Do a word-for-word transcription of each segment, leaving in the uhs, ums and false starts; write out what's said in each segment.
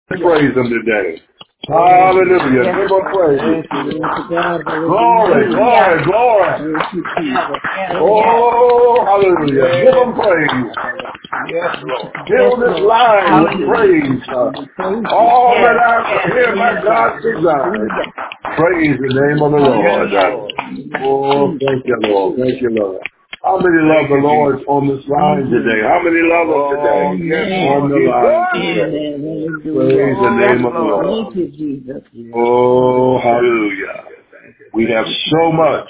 Praise him today. Hallelujah. Give him praise. Glory, glory, glory. Oh, hallelujah. Give him praise. Yes, Lord. Fill this line with praise. All that I hear by God's design. Praise the name of the Lord. Oh, thank you, Lord. Thank you, Lord. How many love the Lord on this line today? How many love him today? On the line today. Praise the name of the Lord. Oh, hallelujah. We have so much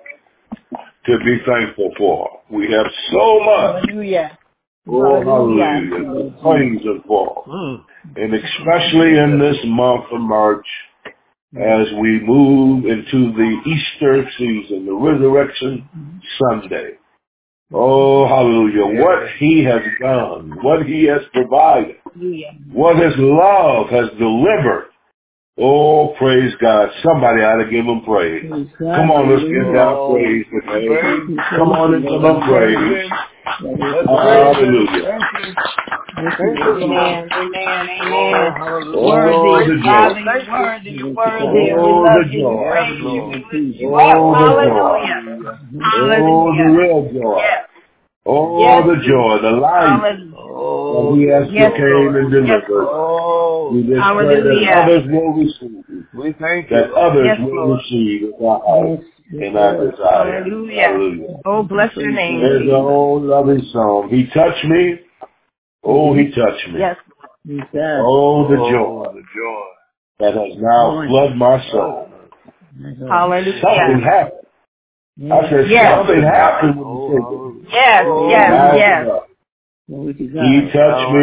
to be thankful for. We have so much. Hallelujah. Oh, hallelujah. To praise him for. And especially in this month of March, as we move into the Easter season, the Resurrection Sunday. Oh, hallelujah. What he has done, what he has provided, what his love has delivered. Oh, praise God. Somebody ought to give him praise. Come on, let's give God praise today. Come on and give him praise. Hallelujah. Amen, amen, amen. Oh, Worthy, the Father, joy. you're worthy, you're worthy. We Oh, love the you, we joy. praise you, we lift you up. Oh, the Hallelujah. joy. Oh, the Hallelujah. real joy. Yes. Oh, Yes, the joy, the life hallelujah. that he has Yes, came Lord. and Yes, delivered. Oh, We just pray that hallelujah. others will receive. we thank you, That Lord. others Yes, will Lord. receive with our heart and our desire. Hallelujah. Hallelujah. Oh, bless your name, There's Jesus. an old loving song. He touched me. Oh, he touched me. Yes. Oh, the joy Oh, the joy. that has now flooded my soul. Hallelujah. Something happened. I said, Yes. something happened when you Oh, said it. hallelujah. Yes, yes, Now yes. enough. He touched me,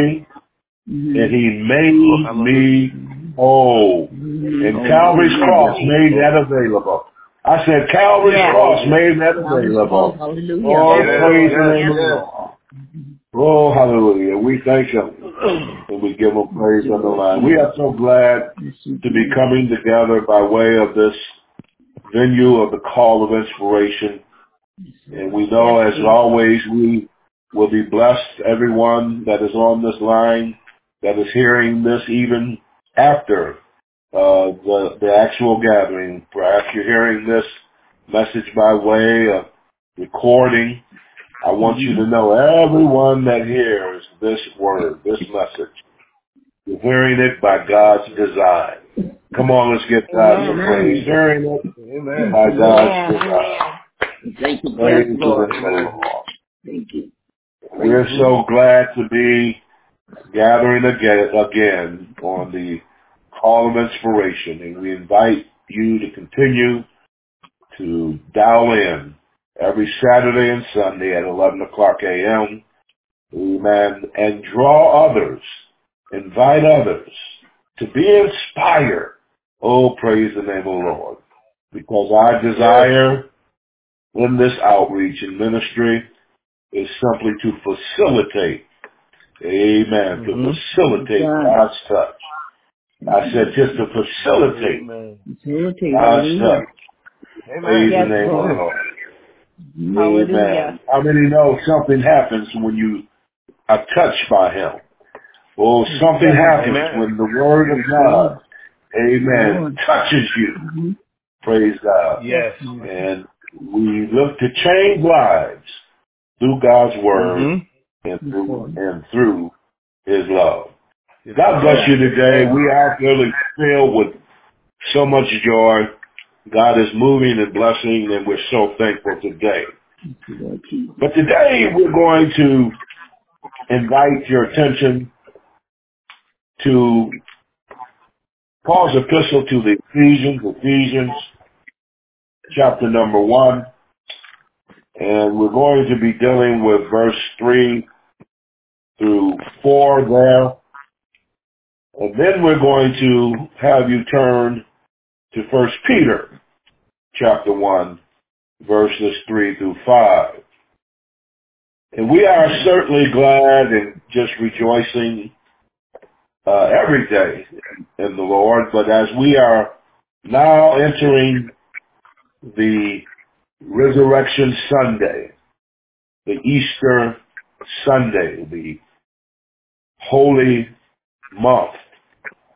and he made Oh, me whole. And Calvary's cross made that available. I said, Calvary's Yes. cross made that available. Oh, Yes, praise the yes, name of the yes. Lord. Oh, hallelujah. We thank him, and we give him praise on the line. We are so glad to be coming together by way of this venue of the Call of Inspiration. And we know, as always, we will be blessed, everyone that is on this line, that is hearing this even after uh, the, the actual gathering. Perhaps you're hearing this message by way of recording. I want you to know, everyone that hears this word, this message, you're hearing it by God's design. Come on, let's give God some praise. Hearing it Amen. by God's Amen. design. Thank you, Praise yes, the Lord. name of the Lord. Thank you. We're so glad to be gathering again, again on the Call of Inspiration, and we invite you to continue to dial in every Saturday and Sunday at eleven o'clock a.m. Amen. And draw others, invite others to be inspired. Oh, praise the name of the Lord. Because our desire in this outreach and ministry is simply to facilitate, amen, Mm-hmm. to facilitate God's touch. I said just to facilitate Amen. God's touch. Amen. Praise Yes, the name Lord. of the Lord. Hallelujah. Amen. How many know something happens when you are touched by him? Oh, something happens Amen. when the word of God, amen, touches you. Praise God. Yes. And we look to change lives through God's word Mm-hmm. and through, and through his love. God bless you today. We are really filled with so much joy. God is moving and blessing, and we're so thankful today. But today we're going to invite your attention to Paul's epistle to the Ephesians, Ephesians chapter number one. And we're going to be dealing with verse three through four there. And then we're going to have you turn to First Peter chapter one, verses three through five. And we are certainly glad and just rejoicing uh, every day in the Lord. But as we are now entering the Resurrection Sunday, the Easter Sunday, the holy month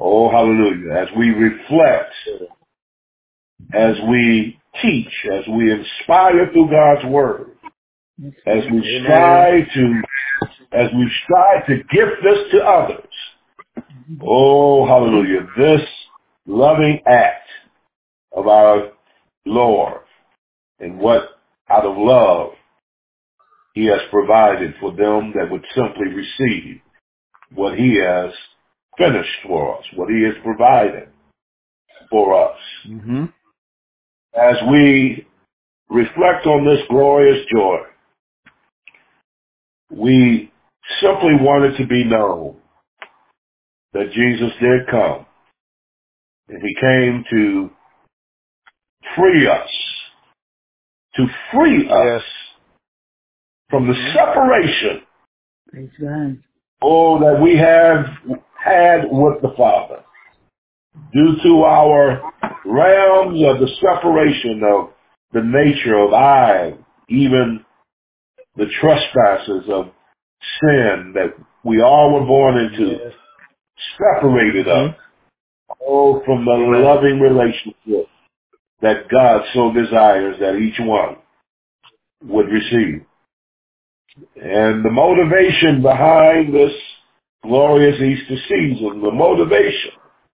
Oh, hallelujah. As we reflect, as we teach, as we inspire through God's word, as we strive to, as we strive to gift this to others. Oh, hallelujah. This loving act of our Lord and what out of love he has provided for them that would simply receive what he has finished for us, what he has provided for us. Mm-hmm. As we reflect on this glorious joy, we simply want it to be known that Jesus did come, and he came to free us, to free us Yes. from the separation, Praise God. oh, that we have had with the Father, due to our realms of the separation of the nature of I, even the trespasses of sin that we all were born into, Yes. separated us, oh, from the Amen. loving relationship that God so desires that each one would receive. And the motivation behind this glorious Easter season, the motivation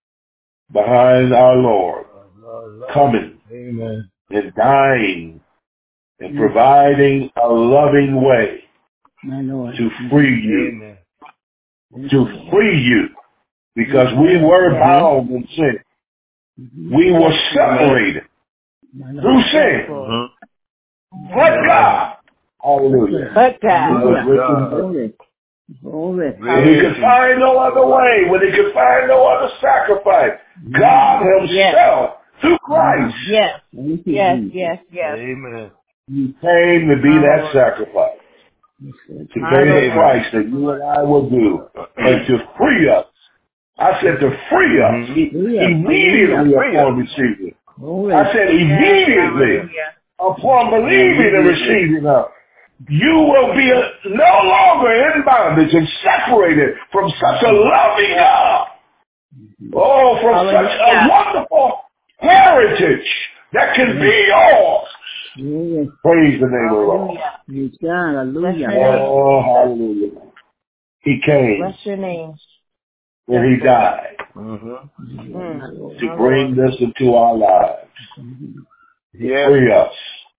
behind our Lord coming Amen. and dying and providing a loving way My Lord. to free you, Amen. to free you, because we were bound in sin. We were separated My Lord. through sin. Mm-hmm. But God, hallelujah, But God. He was rich in God. mercy. Glory. Glory. When he could find no other way, when he could find no other sacrifice, God himself, through Christ, Yes. Yes, yes, yes. Amen. he came to be that sacrifice, to pay the Amen. price that you and I will do, and to free us. I said to free us Mhm. i- immediately Free upon us. receiving. Glory. I said immediately Hallelujah. upon believing and receiving us. You will be a, no longer in bondage and separated from such a loving God. Oh, from such a Hallelujah. wonderful heritage that can be yours. Glory. Praise the name of the Lord. Hallelujah. Praise God. Bless your Hallelujah. name. Oh, hallelujah. He came Bless your name. and he died Mm-hmm. Mm. My Lord. to My bring Lord. this into our lives, to Yes. free us.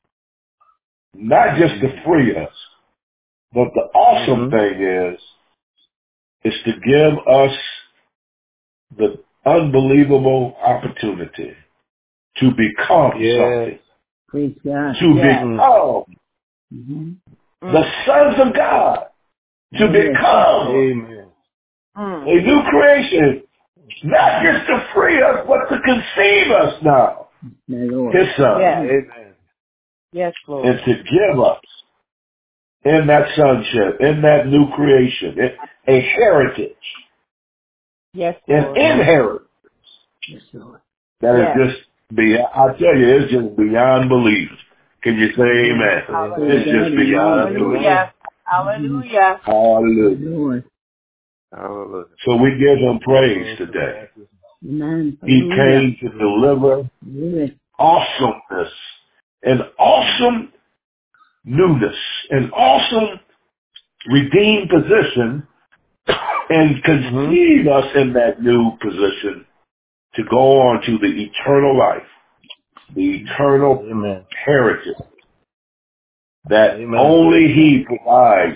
Not just to free us, but the awesome Mhm. thing is, is to give us the unbelievable opportunity to become Yes. something, Praise God. to Yes. become Mm-hmm. the sons of God, to become Amen. Mm. a new creation, not just to free us, but to conceive us now, My Lord. his son, Yes. Amen. Yes, Lord. and to give us in that sonship, in that new creation, a heritage, Yes, an Lord. inheritance Yes, Lord. that Yes. is just beyond, I tell you, it's just beyond belief. Can you say amen? Hallelujah. It's just beyond belief. Hallelujah. Hallelujah. Hallelujah. Lord. Hallelujah. So we give him praise today. Amen. He Hallelujah. came to deliver Glory. awesomeness, an awesome newness, an awesome redeemed position, and conceive us in that new position to go on to the eternal life, the eternal Amen. heritage that Amen. only he provides,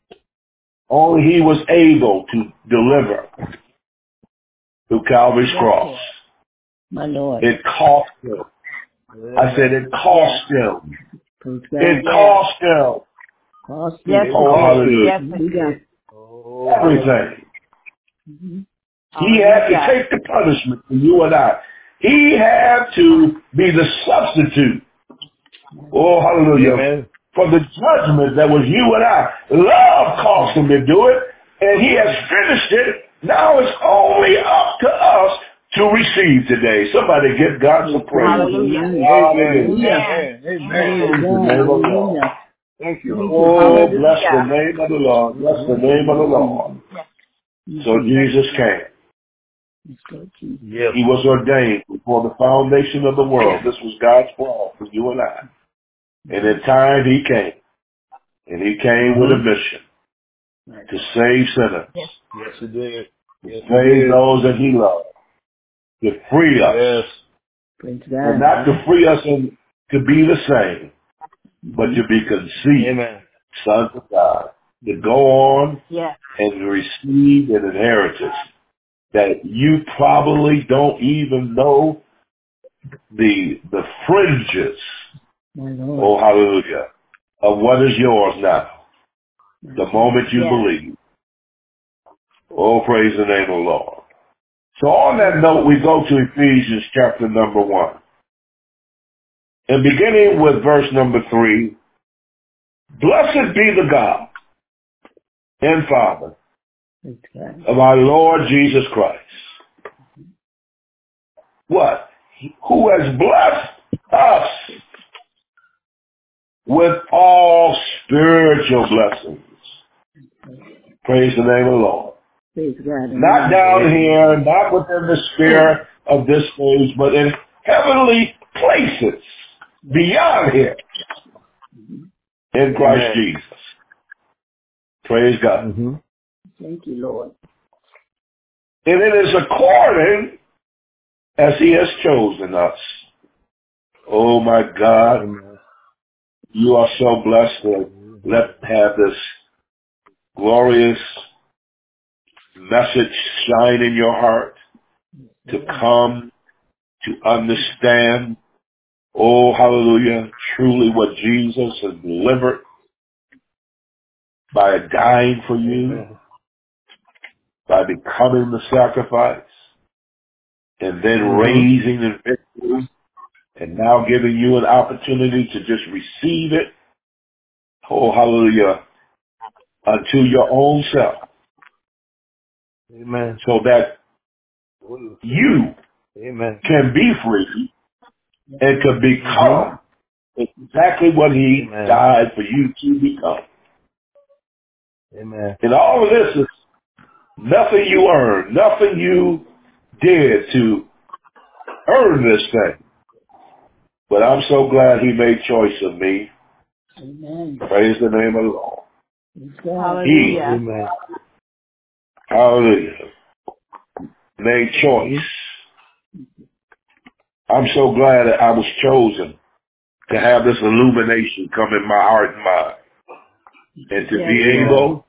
only he was able to deliver through Calvary's Yes, cross. Lord. My Lord. It cost him. I said it cost him. Praise It God. cost him. Cost Yes, me. Oh, it did. hallelujah. Yes, it did. Oh, Everything. Mm-hmm. He had to Hallelujah. take the punishment for you and I. He had to be the substitute. Oh, hallelujah. Amen. For the judgment that was you and I. Love caused him to do it, and he has finished it. Now it's only up to us to receive today. Somebody give God some praise. Hallelujah. Hallelujah. Amen. Amen. Amen. Praise Amen. the name of the Lord. Hallelujah. Thank you, Thank Lord. you. Oh, bless the Hallelujah. name of the Lord. Bless the name of the Lord. Yes. So Mhm. Jesus came. Yes. He was ordained before the foundation of the world. This was God's plan for you and I. And in time he came. And he came mm-hmm. with a mission to save sinners. Yes, yes he did. Yes, to save those that he loved. To free us. Yes. And not to free us and to be the same, but to be conceived Amen. sons of God. To go on yes. and receive an inheritance that you probably don't even know the the fringes, oh hallelujah, of what is yours now. The moment you yes. believe. Oh, praise the name of the Lord. So on that note, we go to Ephesians chapter number one. And beginning with verse number three, blessed be the God and Father of our Lord Jesus Christ. What? Who has blessed us with all spiritual blessings. Praise the name of the Lord. Not down here, not within the sphere of this stage, but in heavenly places beyond here in Christ Amen. Jesus. Praise God. Mm-hmm. Thank you, Lord. And it is according as he has chosen us. Oh my God. Amen. You are so blessed to let have this glorious message shine in your heart to come to understand, oh hallelujah, truly what Jesus has delivered by dying for you, Amen. By becoming the sacrifice, and then mm-hmm. raising in victory, and now giving you an opportunity to just receive it, oh hallelujah, unto your own self. Amen. So that you Amen. can be free and can become mm-hmm. exactly what he Amen. Died for you to become. Amen. And all of this is nothing you earned, nothing you did to earn this thing. But I'm so glad he made choice of me. Amen. Praise the name of the Lord. Hallelujah. He, Amen. Hallelujah. Made choice. I'm so glad that I was chosen to have this illumination come in my heart and mind. And to yes, be able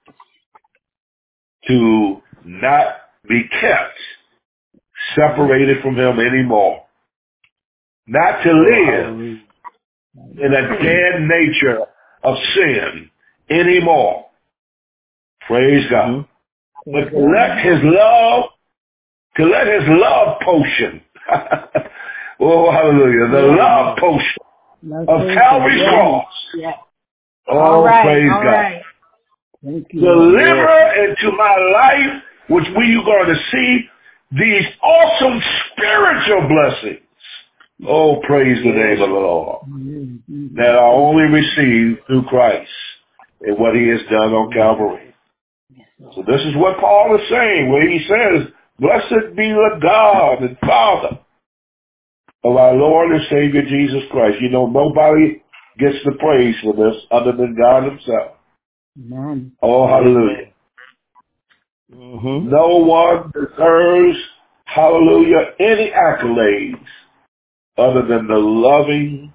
to not be kept separated from him anymore. Not to live in a dead nature of sin anymore. Praise God. But to let his love, to let his love potion, oh hallelujah, the yes. love potion of Calvary's yes. cross. Yes. Oh, all right, praise all God. Right. Deliver into my life, which we are going to see, these awesome spiritual blessings. Oh, praise the name of the Lord. That I only receive through Christ and what he has done on Calvary. So this is what Paul is saying, where he says, blessed be the God and Father of our Lord and Savior Jesus Christ. You know, nobody gets the praise for this other than God himself. Amen. Oh, hallelujah. Mm-hmm. No one deserves, hallelujah, any accolades other than the loving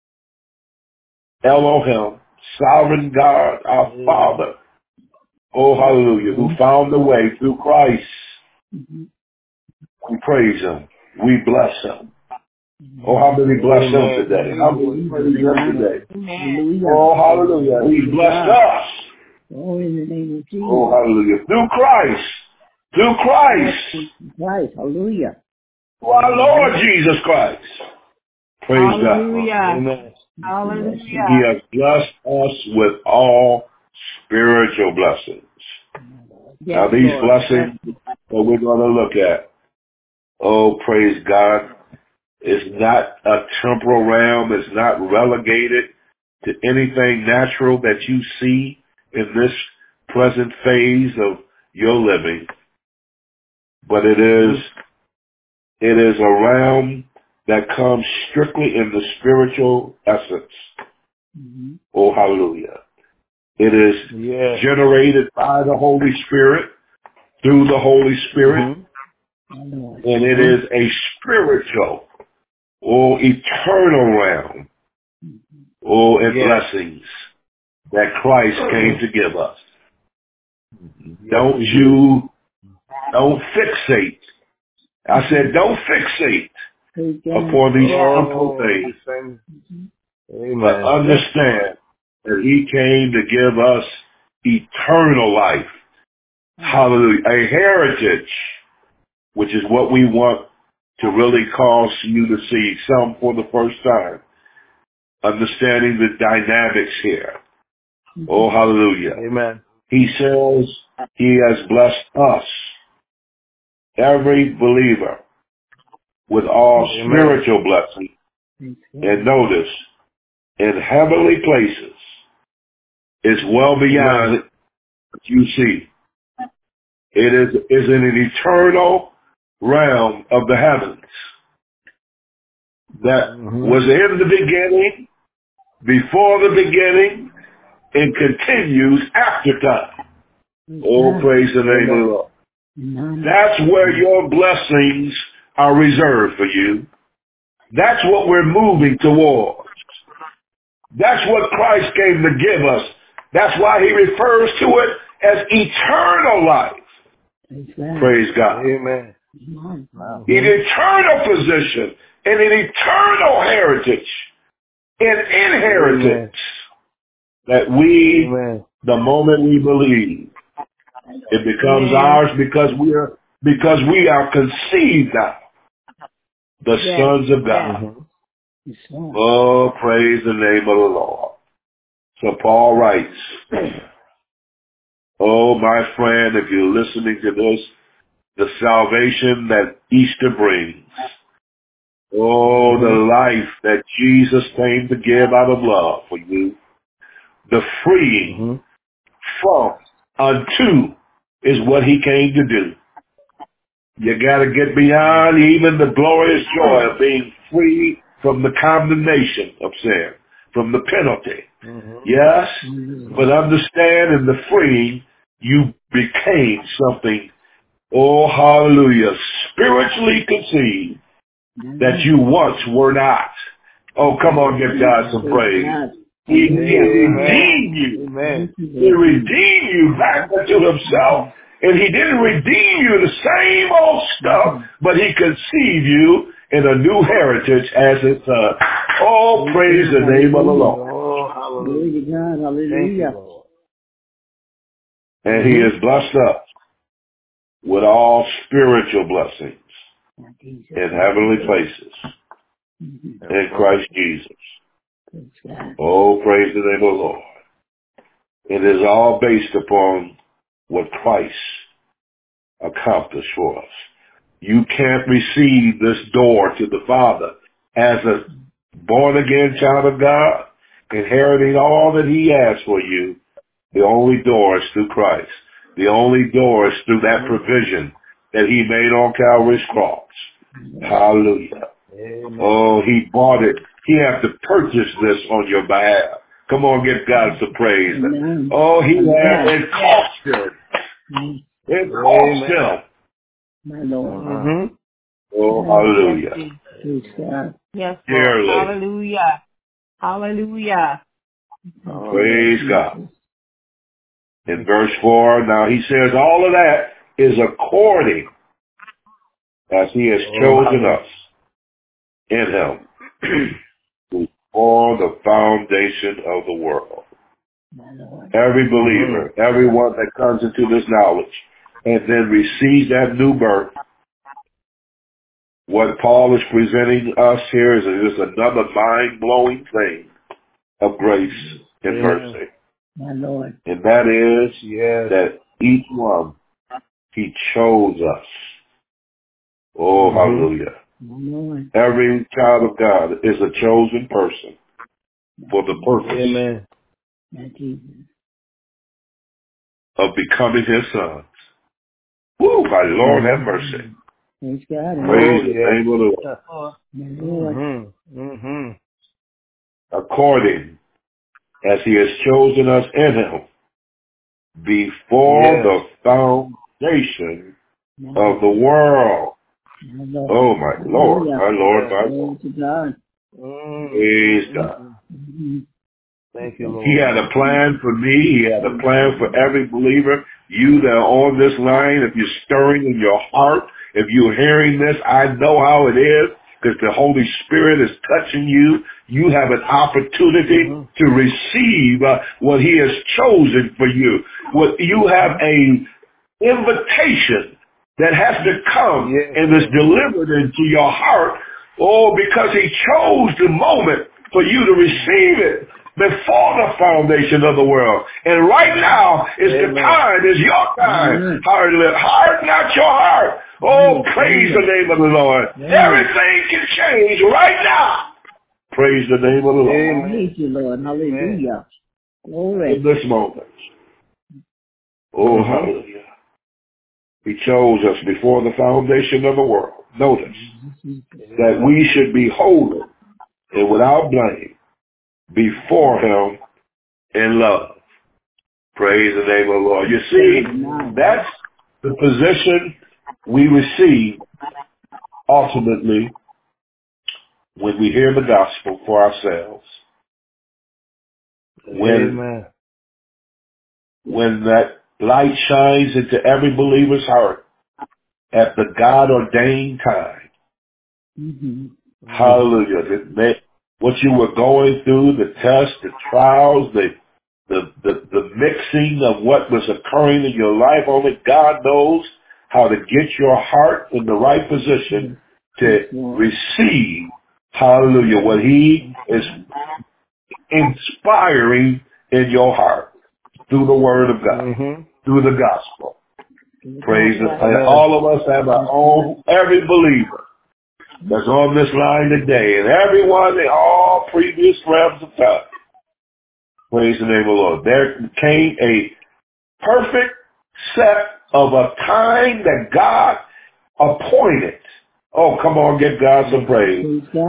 Elohim, sovereign God, our mm-hmm. Father. Oh, hallelujah, who found the way through Christ. Mm-hmm. We praise him. We bless him. Oh, how many bless Amen. Him today? How many praise him today? Amen. Oh, hallelujah. He blessed us. Oh, in the name of Jesus. Oh, hallelujah. Through Christ. Through Christ. Christ. Hallelujah. Through our Lord Jesus Christ. Praise hallelujah. God. Amen. Hallelujah. He has blessed us with all spiritual blessings. Yes, now, these Lord. blessings yes. that we're going to look at, oh, praise God, is not a temporal realm. It's not relegated to anything natural that you see in this present phase of your living. but it is it is a realm that comes strictly in the spiritual essence. Mm-hmm. Oh, hallelujah. It is Yeah. generated by the Holy Spirit, through the Holy Spirit, Mm-hmm. and it is a spiritual or eternal realm, or in Yes. blessings that Christ came to give us. Yes, Don't we do. you, don't fixate. I said, don't fixate Praise God. upon these Yes. temporal Oh, things, listen. but Amen. understand that he came to give us eternal life. Hallelujah. A heritage, which is what we want to really cause you to see, some for the first time. Understanding the dynamics here. Oh, hallelujah. Amen. He says he has blessed us, every believer, with all Amen. spiritual blessings. Praise God. And notice, in heavenly places, it's well beyond Amen. what you see. It is, is in an eternal realm of the heavens that Mm-hmm. was in the beginning, before the beginning, and continues after time. Praise Oh, God. praise the name of the Amen. Lord. Amen. That's where your blessings are reserved for you. That's what we're moving towards. That's what Christ came to give us. That's why he refers to it as eternal life. Praise God. Praise God. Amen. Amen. Wow. An Mm-hmm. eternal position and an eternal heritage, an Amen. inheritance that we, Amen. the moment we believe, it becomes Yes. ours because we are because we are conceived now, the Yes. sons of Yes. God. Mm-hmm. Yes, Lord. Oh, praise the name of the Lord. So Paul writes, oh, my friend, if you're listening to this, the salvation that Easter brings, oh, the Mm-hmm. life that Jesus came to give out of love for you, the freeing Mm-hmm. from unto is what he came to do. You got to get beyond even the glorious joy of being free from the condemnation of sin, from the penalty. Mm-hmm. Yes, but Hallelujah. understand in the freeing, you became something, oh hallelujah, spiritually conceived that Amen. you once were not. Oh, come on, give God some Praise praise. God. He, he Hallelujah. Amen. redeemed you. Amen. Thank you, He Lord Jesus. redeemed you back unto himself. Mhm. And he didn't redeem you the same old stuff, Mhm. but he conceived you in a new heritage as his son. Oh, Praise praise God. the name of the Hallelujah. Lord. Oh, Glory to hallelujah. God. Thank you, Hallelujah. Lord. And he Mm-hmm. has blessed us with all spiritual blessings Thank you, Jesus. in heavenly places Mhm. in Christ Jesus. Praise God. Oh, praise the name of the Lord. It is all based upon what Christ accomplished for us. You can't receive this door to the Father as a born-again child of God, inheriting all that he has for you. The only door is through Christ. The only door is through that Mm-hmm. provision that he made on Calvary's cross. Hallelujah. Amen. Oh, he bought it. He had to purchase this on your behalf. Come on, give God some praise. Amen. Oh, he had, Hallelujah. it Yes. cost him. Mhm. It cost Amen. him. My Lord. Mm-hmm. Oh, Yes. Yes, hallelujah. Jesus. Praise God. Yes, Lord. Dearly. Hallelujah. Hallelujah. Thank you, Lord Praise God. Jesus. In verse four, now he says all of that is according as he has Oh, chosen hallelujah. us in him before the foundation of the world. My Lord. Every Mm-hmm. believer, everyone that comes into this knowledge and then receives that new birth, what Paul is presenting us here is just another mind-blowing thing of grace and Amen. mercy. My Lord. And that is Yes. that each one, he chose us. Oh, Mm-hmm. hallelujah. My Lord. Every child of God is a chosen person My for the Jesus. purpose Amen. My Jesus. of becoming his sons. Woo, my Lord have mercy. Praise God. Praise Oh, the yes. name of the Lord. Lord. My Lord. Mm-hmm. Mm-hmm. According as he has chosen us in him before Yes. the foundation My of the Lord. world. My Lord. Oh, my Lord, Hallelujah. my Lord, Yes. my Glory Lord. to God. Praise Mm-hmm. God. Mm-hmm. Thank you, He Lord. had a plan for me. He had a plan for every believer. You that are on this line, if you're stirring in your heart, if you're hearing this, I know how it is because the Holy Spirit is touching you. You have an opportunity Mm-hmm. to receive uh, what he has chosen for you. What you have a invitation that has to come Yes, and is Lord. delivered into your heart. Oh, because he chose the moment for you to receive it before the foundation of the world. And right now is the Amen. time, is your time. Amen. Harden harden not your heart. Oh, praise the name of the Lord. Amen. Everything can change right now. Praise the name of the Lord. Amen. Praise you, Lord. Hallelujah. Glory. In this moment. Oh, Mm-hmm. hallelujah. He chose us before the foundation of the world. Notice that we should be holy and without blame before him in love. Praise the name of the Lord. You see, that's the position we receive ultimately when we hear the gospel for ourselves. When, Amen. when that light shines into every believer's heart at the God-ordained time. Mm-hmm. Hallelujah. That may, what you were going through, the tests, the trials, the, the, the, the mixing of what was occurring in your life, only God knows how to get your heart in the right position to receive, hallelujah, what he is inspiring in your heart through the word of God, Mm-hmm. through the gospel. Praise Yes. it. And all of us have our own, every believer that's on this line today, and everyone in all previous realms of time. Praise the name of the Lord. There came a perfect set of a time that God appointed. Oh, come on, give God some praise.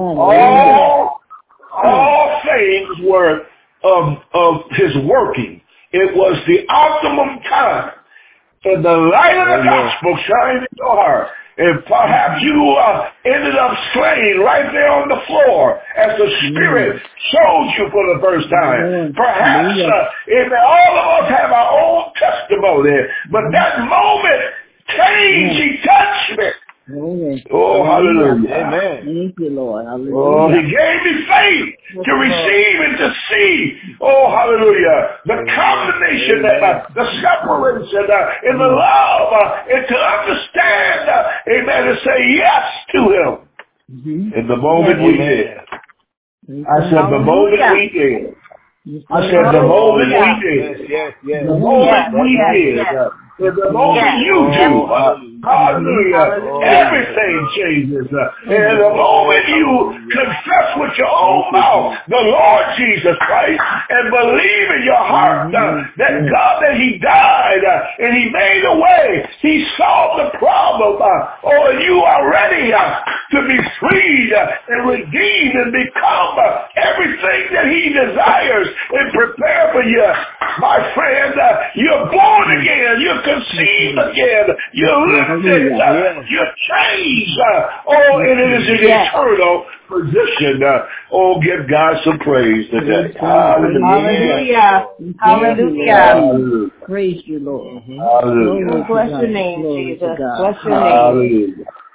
All, all things were of, of his working. It was the optimum time. And the light of the gospel shined in your heart. And perhaps you uh, ended up slain right there on the floor as the Spirit showed you for the first time. Perhaps uh, and all of us have our own testimony. But that moment changed. He touched me. Oh, hallelujah. Amen. Thank you, Lord. Oh, Hallelujah. he gave me faith to receive and to see. Oh, hallelujah. The combination, that, uh, the separation, uh, and the love, uh, and to understand, uh, amen, to say yes to him. Mm-hmm. And the moment we did, I said the moment we did, I said the moment we Yes, did, yes, yes. the moment we That's right. did, uh, and the moment you do, Oh, uh, hallelujah. hallelujah, Oh, yes. everything changes. Uh, and the Oh, moment you hallelujah. confess with your Thank own you, mouth Jesus. the Lord Jesus Christ and believe in your heart uh, that God, that he died uh, and he made a way, he solved the problem, uh, or you are ready uh, to be freed uh, and redeemed and become uh, everything that he desires and prepare for you. My friend, uh, you're born again, you're conceived again, you're lifted, uh, Yes. you're changed. Uh, oh, and it is an Yes. eternal position. Uh, oh, give God some praise today. Hallelujah. Hallelujah. Hallelujah. Praise you, Lord. Mm-hmm. Hallelujah. Oh, bless your name, Glory to Jesus. God. Bless your name.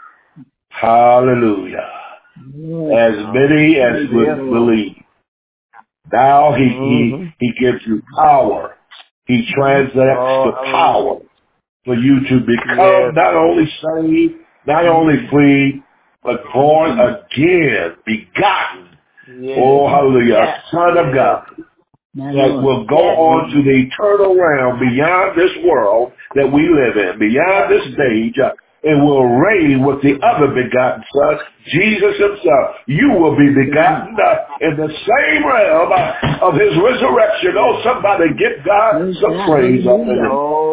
Hallelujah. Hallelujah. As many as Yes, would Lord. believe. Now he, Mm-hmm. he, he gives you power. He transacts Oh, the hallelujah. power for you to become Yes, not Lord. only saved, not only free, but born again, begotten. Yes. Oh, hallelujah. Yes. A son of Yes. God that will go Yes. on to the eternal realm beyond this world that we live in, beyond Yes. this stage, uh, and will reign with the other begotten Son, Jesus himself. You will be begotten uh, in the same realm uh, of his resurrection. Oh, somebody give God some praise up in it. Oh,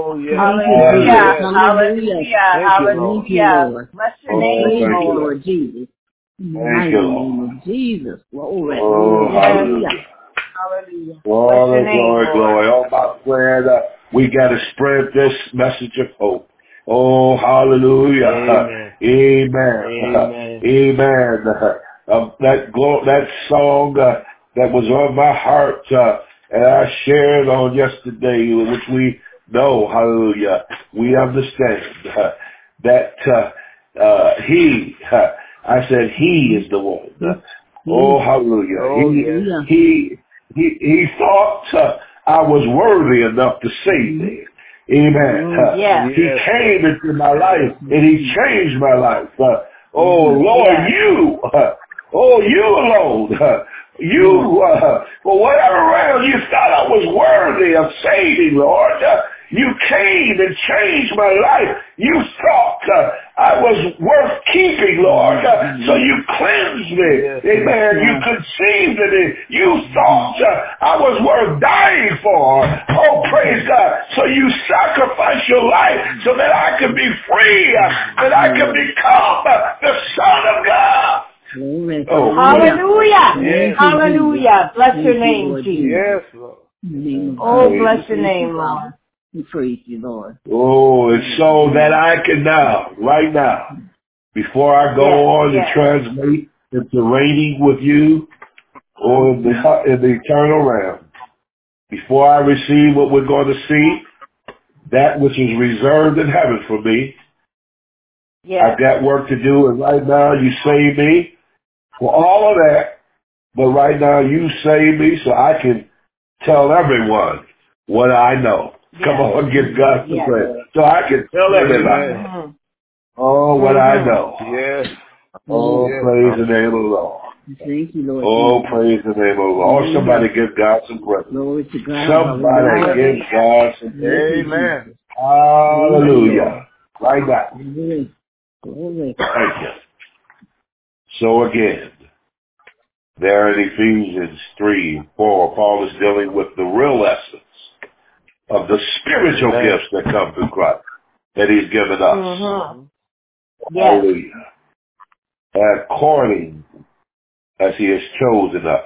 Oh, yes. Hallelujah. Yes. Hallelujah. Thank you, Lord. Thank you, Hallelujah. Lord. Bless your Oh, name, Praise thank you, you. Lord. Lord Jesus. In the Thank mighty you, name Lord. of Jesus. Glory. Oh, Yes. hallelujah. Hallelujah. Bless your Glory, name, glory, Lord. glory. Oh, my friend, uh, we got to spread this message of hope. Oh, hallelujah. Amen. Amen. Amen. Amen. Uh, that glo- that song uh, that was on my heart, uh, and I shared on yesterday, which we know, hallelujah, we understand uh, that uh, uh, he, uh, I said he is the one. Uh, oh, hallelujah. Oh, He, yes. Hallelujah. he, he, he thought uh, I was worthy enough to save me. Amen. Uh, Yes. he Yes, came Lord. into my life and he changed my life. Uh, oh Lord, Yes. you, uh, oh you alone, uh, you, uh, for whatever reason you thought I was worthy of saving, Lord, uh, you came and changed my life. You thought uh, I was worth keeping, Lord, uh, so you cleansed me. Yes. Amen. You conceived in me. You thought uh, I was worth dying for. Oh, praise God. So you sacrificed your life so that I could be free, uh, that I could become uh, the Son of God. Glory. Oh, praise Hallelujah. Yes. Hallelujah. Bless Thank your you, name, Lord Jesus. Yes, Lord. In the name of Oh, Jesus. bless your Thank you, name, Lord. Father. We praise you, Lord. Oh, it's so that I can now, right now, before I go Yes, on yes. and translate into reigning with you or in the, in the eternal realm, before I receive what we're going to see, that which is reserved in heaven for me, Yes. I've got work to do, and right now you save me for all of that, but right now you save me so I can tell everyone what I know. Yes. Come on, give God some Yes. credit. So I can tell everybody, Amen. Mhm. oh, what I Mhm. know. Yes. Oh, Yes. praise the name of the Lord. Thank you, Lord Oh, Jesus. praise the name of the Lord. Oh, somebody give God some credit. Glory to God. Somebody Hallelujah. give Hallelujah. God some Thank credit. you, Amen. Jesus. Praise you, Hallelujah. Lord. Right now. Glory. Glory. Thank you. So again, there in Ephesians three and four, Paul is dealing with the real essence of the spiritual Amen. gifts that come through Christ that he's given us. Mhm. Yes. Hallelujah. According as he has chosen us,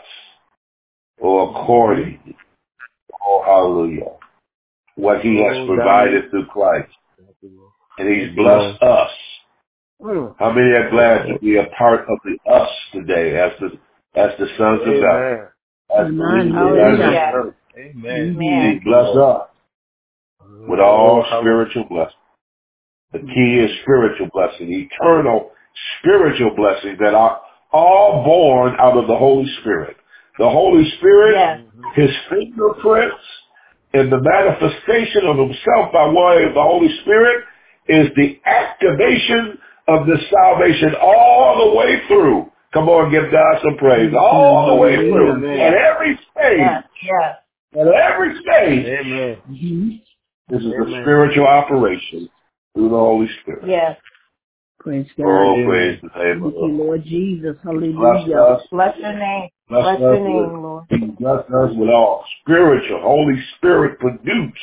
or according, oh hallelujah, what he has Oh, God. provided through Christ. And he's Thank you, Lord. blessed us. Mm. How many are glad to Oh, be a part of the us today as the as the sons of God, amen. as Amen. believers, as his Hallelujah. church? Amen. Mhm. He's Thank you, blessed Lord. us with Oh, all hallelujah. spiritual blessings. The key is spiritual blessing, eternal spiritual blessings that are all born out of the Holy Spirit. The Holy Spirit, Yes. his fingerprints, and the manifestation of himself by way of the Holy Spirit is the activation of the salvation all the way through. Come on, give God some praise. All the way through. Hallelujah. At Amen. every stage, Yes. Yes. at every stage, Amen. Mhm. this is a Amen. spiritual operation through the Holy Spirit. Yes. Praise God. Oh, praise Amen. the name of Thank the you, Lord. Lord Jesus. He blessed Hallelujah. us. Bless your name. Blessed Bless your us with, name, Lord. he blessed us with all spiritual, Holy Spirit produced,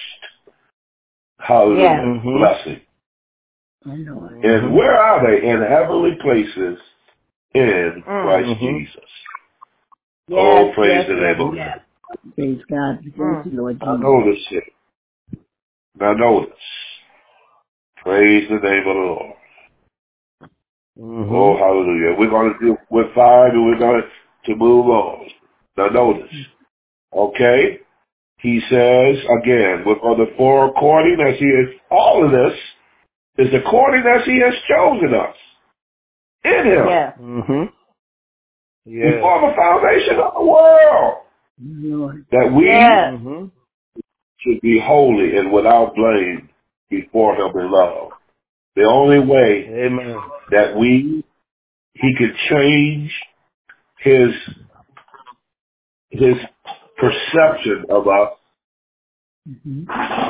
Yes. hallelujah, Mm-hmm. blessing. My Lord. And Mm-hmm. where are they? In heavenly places in Mm. Christ Mm-hmm. Jesus. Oh, Yes. praise Yes. the Yes. name of Yes. God. Praise God. Thank Mm. you, Lord Now Jesus. notice it. Now notice. Praise the name of the Lord. Oh, Mm-hmm. hallelujah. We're going to do with five and we're going to move on. Now notice. Okay? He says, again, we're going to for according as he is, all of this is according as he has chosen us in him Yes. Mm-hmm. Yes. before the foundation of the world, My Lord. that we Yes. Mm-hmm. should be holy and without blame before him in love. The only way Amen. that we, he could change his, his perception of us, Mhm.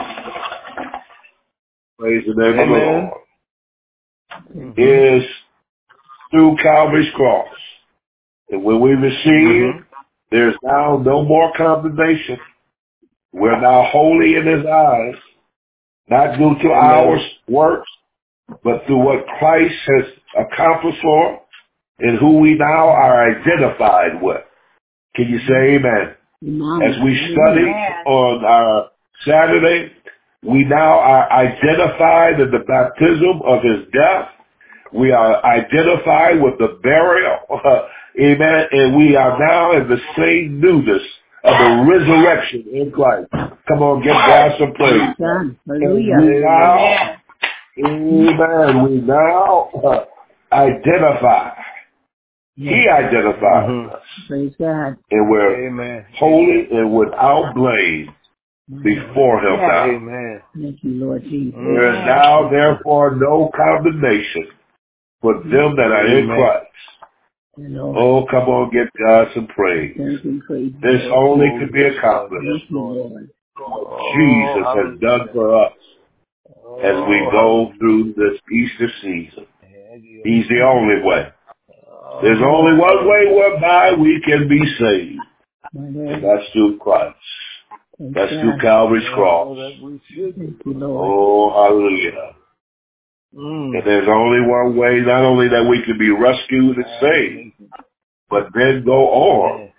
praise the name of the Amen. Lord, Mm-hmm. is through Calvary's cross. And when we receive, Mm-hmm. there's now no more condemnation. We're now holy in his eyes. not due to our works, but through what Christ has accomplished for us and who we now are identified with. Can you say amen? Amen. As we study Amen. on our Saturday, we now are identified in the baptism of his death. We are identified with the burial, uh, amen, and we are now in the same newness of the resurrection in Christ. Come on, give God some praise. God. And Hallelujah. we now, amen, we now uh, identify. He identifies Mhm. us. Praise God. And we're Amen. holy and without blame before him Yes. now. Amen. Thank you, Lord Jesus. There is now, therefore, no condemnation for them that are in Amen. Christ. Lord. Oh, come on, give God some praise. Thank you, praise This Lord. only Oh, can be yes, Lord. accomplished Yes, Thank you, Lord. Lord. Oh, Jesus has done hallelujah. for us as we Oh, go hallelujah. through this Easter season. Yeah, He's the only way. There's oh, only one hallelujah. way whereby we can be saved, My and Lord. that's through Christ. Thank That's through God. Calvary's Oh, cross. that we should be. Thank you, Lord. Oh, hallelujah. Mm. And there's only one way, not only that we can be rescued and saved, but then go on. Amen.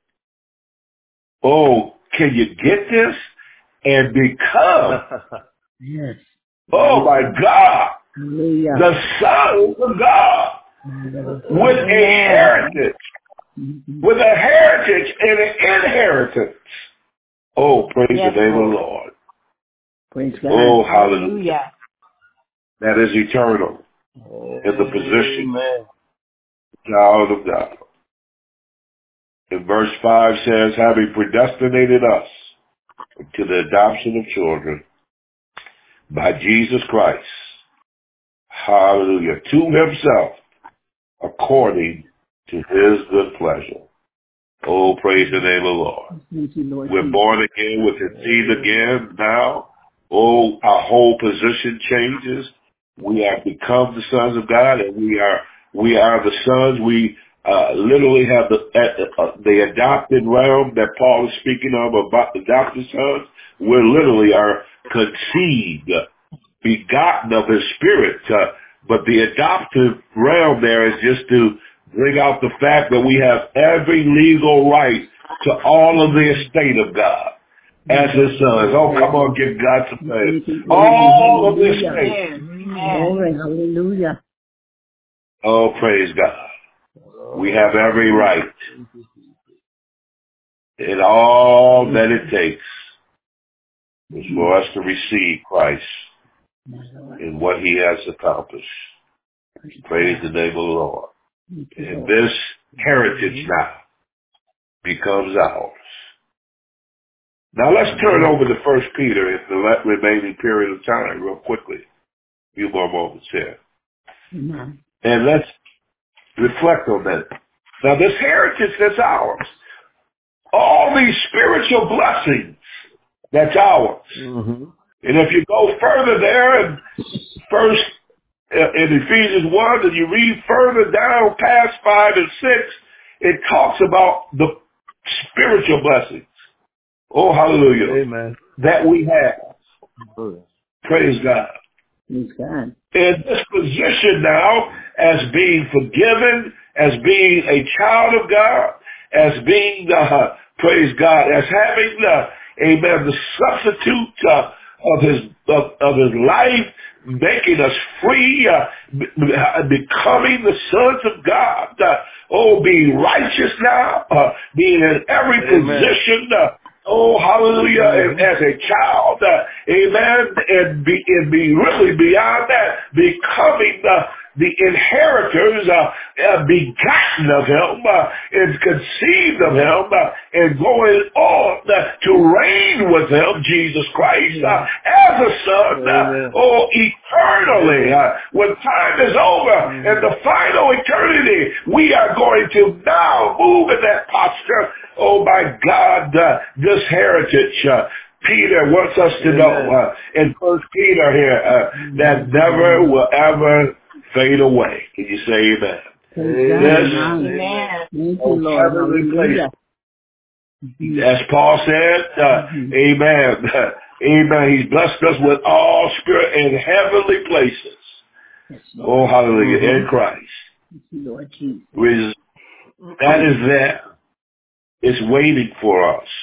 Oh, can you get this? And become, Yes. oh my God, Hallelujah. the sons of God with a heritage, Mhm. with a heritage and an inheritance. Oh, praise Yes, the name Lord. of the Lord. Praise God. Oh, hallelujah. Hallelujah. That is eternal in the position Amen. child of God. And verse five says, having predestinated us to the adoption of children by Jesus Christ, hallelujah, to himself, according to his good pleasure. Oh, praise the name of the Lord. Thank you, Lord We're Jesus. born again with his seed again now. Oh, our whole position changes. We have become the sons of God, and we are we are the sons. We uh, literally have the uh, uh, the adopted realm that Paul is speaking of about the adopted sons. We're literally are conceived, begotten of his spirit. Uh, but the adoptive realm there is just to bring out the fact that we have every legal right to all of the estate of God as his sons. Oh, come on, give God some praise. All of the estate. Glory, hallelujah. Oh, praise God. We have every right and all that it takes is for us to receive Christ and what he has accomplished. Praise the name of the Lord. And this heritage now becomes ours. Now let's turn over to First Peter in the le- remaining period of time real quickly. A few more moments here. Amen. And let's reflect on that. Now this heritage that's ours, all these spiritual blessings, that's ours. Mm-hmm. And if you go further there in first uh, in Ephesians one, and you read further down past five and six, it talks about the spiritual blessings. Oh, hallelujah. Amen. That we have. Praise God. Praise God. In this position now, as being forgiven, as being a child of God, as being, uh, praise God, as having, uh, amen, the substitute uh, of his of, of his life, making us free, uh, be- becoming the sons of God, uh, oh, being righteous now, uh, being in every Amen. position, uh, oh, hallelujah, Mm-hmm. as a child, uh, amen, and be, and be really beyond that, becoming the, the inheritors, uh, uh, begotten of him, uh, and conceived of him, uh, and going on uh, to reign with him, Jesus Christ, uh, as a son, uh, Amen. oh, eternally, uh, when time is over, Mm-hmm. and the final eternity, we are going to now move in that posture. Oh my God, uh, this heritage, uh, Peter wants us to Amen. know, uh, in First Peter here, uh, that never will ever fade away. Can you say amen? Praise God. This Amen. Amen. Thank you, oh, Lord. heavenly place, Hallelujah. Mhm. as Paul said, uh, Mhm. amen, Amen. He's blessed us with all spirit in heavenly places. Yes, Oh, Lord. hallelujah. Mm-hmm. In Christ. Thank you, Lord Jesus. Res- That is there. It's waiting for us.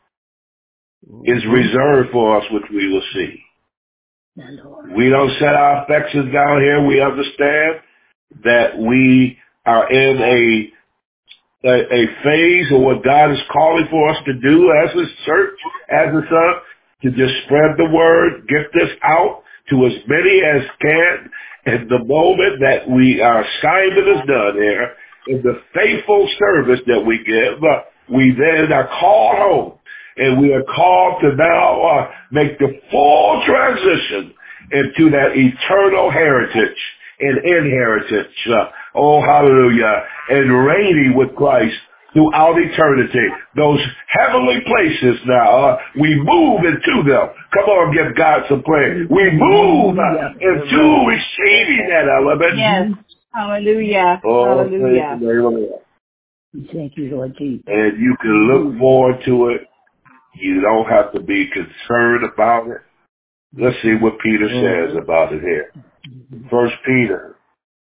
It's Mm-hmm. reserved for us, which we will see. My Lord. We don't set our affections down here. We understand that we are in a a, a phase of what God is calling for us to do as a church, as a son, to just spread the word, get this out to as many as can. And the moment that we, our assignment is done here, in the faithful service that we give, uh, we then are called home. And we are called to now uh, make the full transition into that eternal heritage and inheritance. Uh, oh, hallelujah. And reigning with Christ throughout eternity. Those heavenly places now, uh, we move into them. Come on, give God some praise. We move uh, into receiving that element. Yes. Hallelujah. Oh, Hallelujah. thank you, Lord. Thank you, Lord Jesus. And you can look forward to it. You don't have to be concerned about it. Let's see what Peter says about it here. First Peter.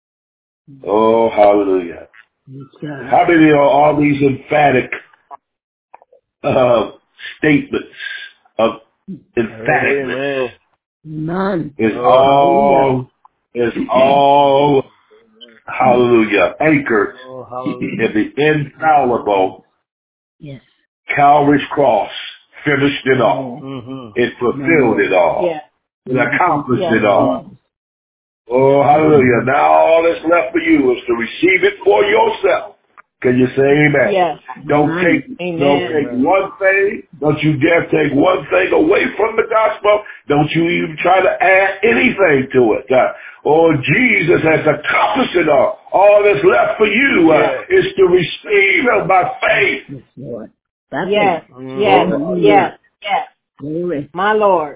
Oh, hallelujah. How many are all these emphatic uh, statements of emphaticness? None. It's all, it's all, hallelujah, anchored in the infallible Yes. Calvary's cross. Finished it all. Mm-hmm. It fulfilled it all. Yes. It accomplished Yes. it all. Oh, hallelujah. Now all that's left for you is to receive it for yourself. Can you say amen? Yes. Don't take, Amen. don't take one thing. Don't you dare take one thing away from the gospel. Don't you even try to add anything to it. Uh, oh, Jesus has accomplished it all. All that's left for you uh, Yeah. is to receive it by faith. Yes, Lord. That's Yes. it. Yes. Oh, Yes. Yes. Glory. My Lord.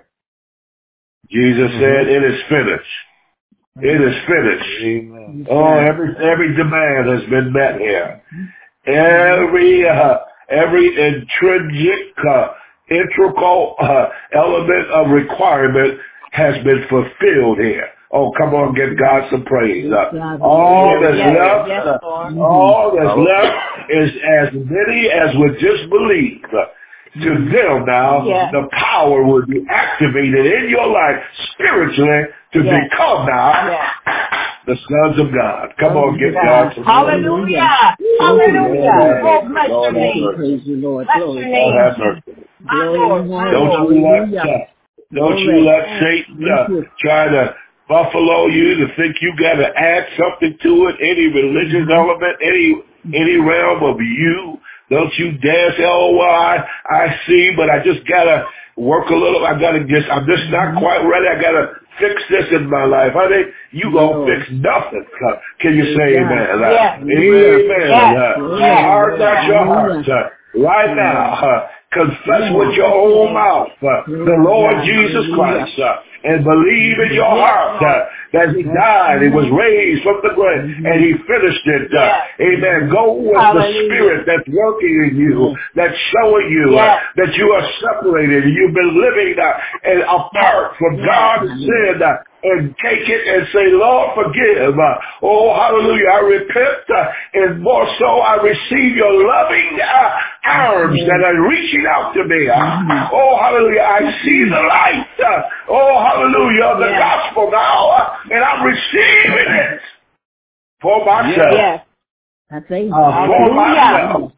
Jesus Mm-hmm. said, it is finished. It is finished. Amen. Oh, every every demand has been met here. Every uh, every intrinsic, uh, integral uh, element of requirement has been fulfilled here. Oh, come on, give God some praise. Uh, all that's Yes. left, Yes, uh, Lord. all that's left is as many as would just believe. Uh, to them now, Yes. the power will be activated in your life spiritually to Yes. become now Yes. the sons of God. Come on, give God some praise. Hallelujah. Hallelujah. Oh, bless your Lord have name. mercy. Praise you, Lord. Bless Glory. your Lord name. have mercy. My Lord. My Don't Lord. you let Hallelujah. uh, don't you let Satan uh, try to buffalo you to think you got to add something to it, any religious element, any any realm of you. Don't you dare say, oh, well, I, I see, but I just got to work a little. I got to just, I'm just not quite ready. I got to fix this in my life. I think you going to fix nothing. Can you say amen? Yes. Amen. Yes. Uh, Yes. Hard not your heart. Uh, right now, uh, confess with your own mouth uh, the Lord Jesus Christ uh, and believe in your heart uh, that he died, he was raised from the grave, and he finished it. Uh, amen. Go with the Spirit that's working in you, that's showing you uh, that you are separated and you've been living uh, and apart from God's sin. Uh, and take it and say, Lord, forgive. Uh, oh, hallelujah. I repent, uh, and more so, I receive your loving uh, arms that are reaching out to me. Uh, oh, hallelujah. I see the light. Uh, oh, hallelujah. The gospel now, uh, and I'm receiving it for myself. Yes. I think. Uh, for myself.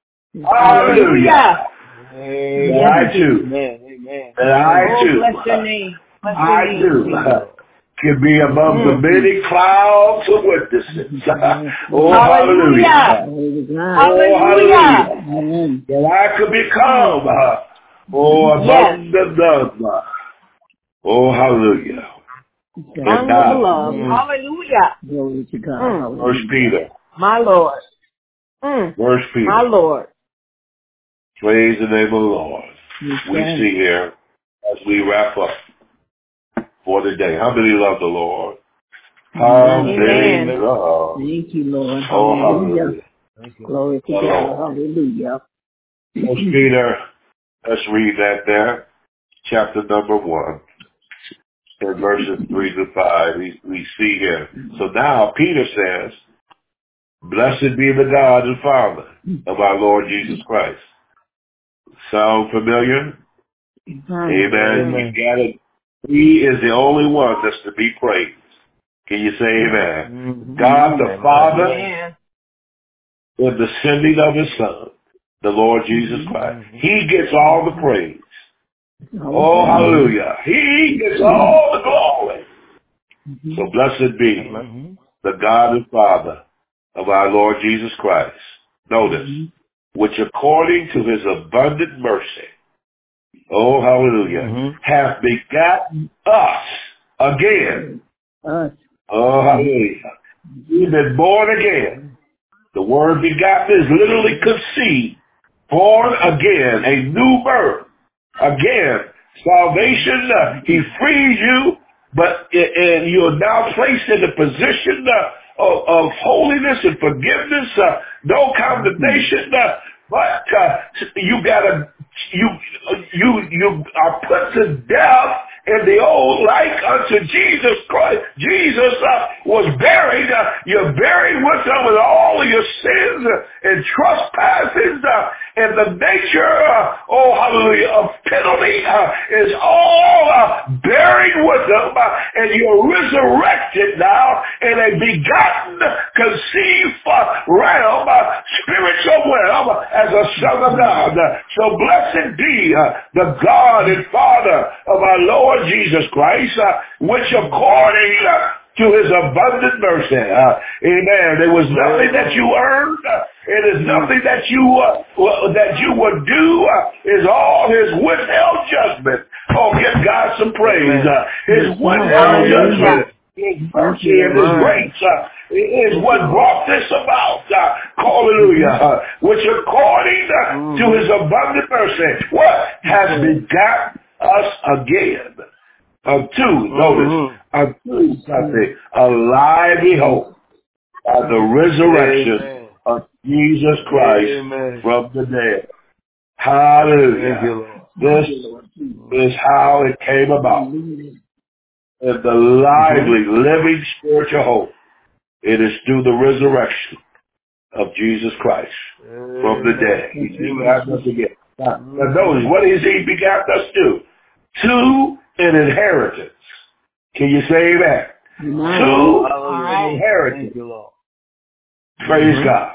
Hallelujah. And I too. Amen. And I Oh, too. bless your name. Bless your I name. too. Can be among the many clouds of witnesses. Oh, hallelujah. Oh, hallelujah. That I could become, uh, oh, among the dove. Oh, hallelujah. Among the beloved. Hallelujah. Glory to God. First Peter. My Lord. Mm. First Peter. My Lord. Praise the name of the Lord. We see here as we wrap up for the day. How many love the Lord? How many love? Thank you, Lord. Oh, Hallelujah. hallelujah. Glory to God. Hallelujah. First Peter, let's read that there. chapter number one, in verses three to five, we, we see here. So now Peter says, blessed be the God and Father of our Lord Jesus Christ. Sound familiar? Amen. Amen. You got it. He is the only one that's to be praised. Can you say amen? Mm-hmm. God the Amen. Father Amen. and the sending of his Son, the Lord Jesus Christ. Mm-hmm. He gets all the praise. Oh, Mm-hmm. hallelujah. He gets all the glory. Mm-hmm. So blessed be Mm-hmm. the God and Father of our Lord Jesus Christ. Notice, Mm-hmm. which according to his abundant mercy, oh, hallelujah, Mm-hmm. hath begotten us again. Us. Oh, hallelujah. We've been born again. The word begotten is literally conceived, born again, a new birth. Again, salvation, uh, he frees you, but i- and you're now placed in a position uh, of, of holiness and forgiveness, uh, no condemnation, uh, but uh, you gotta, you, you, you are put to death in the old like unto Jesus Christ. Jesus uh, was buried. Uh, you're buried with him with all of your sins uh, and trespasses uh, and the nature, uh, oh hallelujah, of penalty uh, is all uh, buried with him uh, and you're resurrected now in a begotten, conceived uh, realm, uh, spiritual realm uh, as a son of God. Uh, so blessed be uh, the God and Father of our Lord Jesus Christ, uh, which according uh, to his abundant mercy, uh, amen. There was nothing that you earned. Uh, it is nothing that you uh, w- that you would do. Uh, is all his withheld judgment. Oh, give God some praise. Uh, his withheld Hallelujah. judgment, his mercy and his grace uh, is what brought this about. Uh, hallelujah. Uh, which according uh, to his abundant mercy, what has begotten us again unto, notice, unto something, a lively hope of the resurrection Amen. of Jesus Christ Amen. from the dead. Thank you, Hallelujah. Lord. This is how it came about. And the lively, living spiritual hope, it is through the resurrection of Jesus Christ from the Amen. dead. He Amen. begat us again. Now, now notice, what is he begat us to? To an inheritance. Can you say that? Oh, To All hallelujah. an right. inheritance. Thank you, Lord. Praise Mm-hmm. God.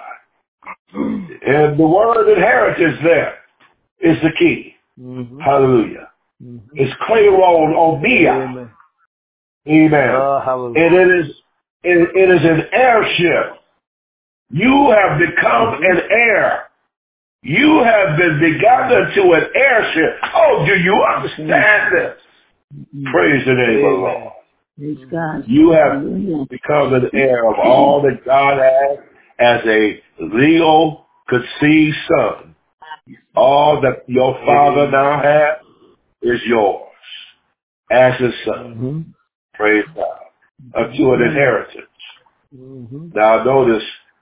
And the word inheritance there is the key. Mm-hmm. Hallelujah. Mm-hmm. It's kleron on Mia. Amen. Amen. Oh, hallelujah. And it is it, it is an heirship. You have become Mm-hmm. an heir. You have been begotten to an heirship. Oh, do you understand this? Praise the name of the Amen. Lord. Praise God. You have Hallelujah. become an heir of all that God has as a legal conceived son. All that your father Amen. now has is yours as his son. Mm-hmm. Praise God. Unto an inheritance. Mm-hmm. Now notice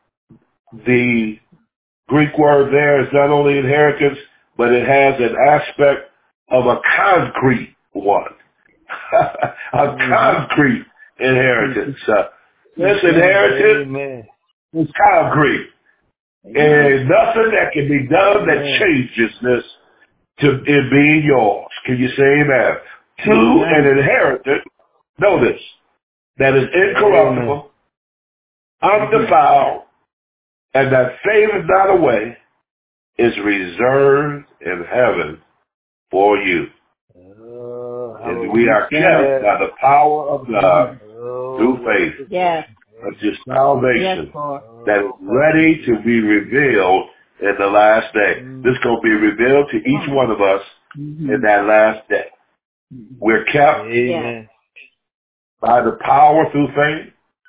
the Greek word there is not only inheritance, but it has an aspect of a concrete one. a Mm-hmm. concrete inheritance. Uh, this inheritance Amen. is concrete. And nothing that can be done that Amen. changes this to it being yours. Can you say amen? To an inheritance, notice, that is Amen. incorruptible, undefiled, and that fadeth not away, is reserved in heaven for you. Oh, And we hallelujah. are kept Yes. by the power of God through Oh, faith wonderful. Yes. unto Yes, salvation Lord. that is Oh, ready to be revealed in the last day. mm. This is going to be revealed to each one of us in that last day. We're kept Yes. Amen. by the power through faith.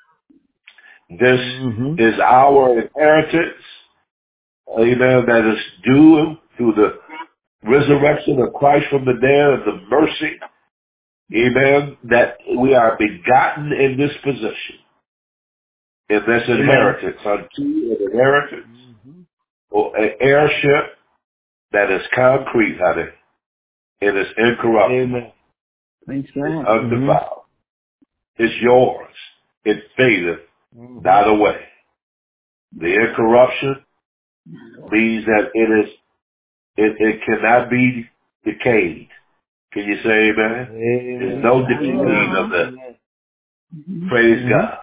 This Mm-hmm. is our inheritance, amen, that is due through the resurrection of Christ from the dead and the mercy, amen, that we are begotten in this position, in this Amen. inheritance, unto an inheritance, Mm-hmm. or an heirship that is concrete, honey. It is incorruptible. Amen. Praise It's God. undefiled. It's yours. It fadeth Mhm. not away. The incorruption means that it is it, it cannot be decayed. Can you say amen? Amen. There's no decaying Amen. of it. Amen. Mhm. Praise Mhm. God.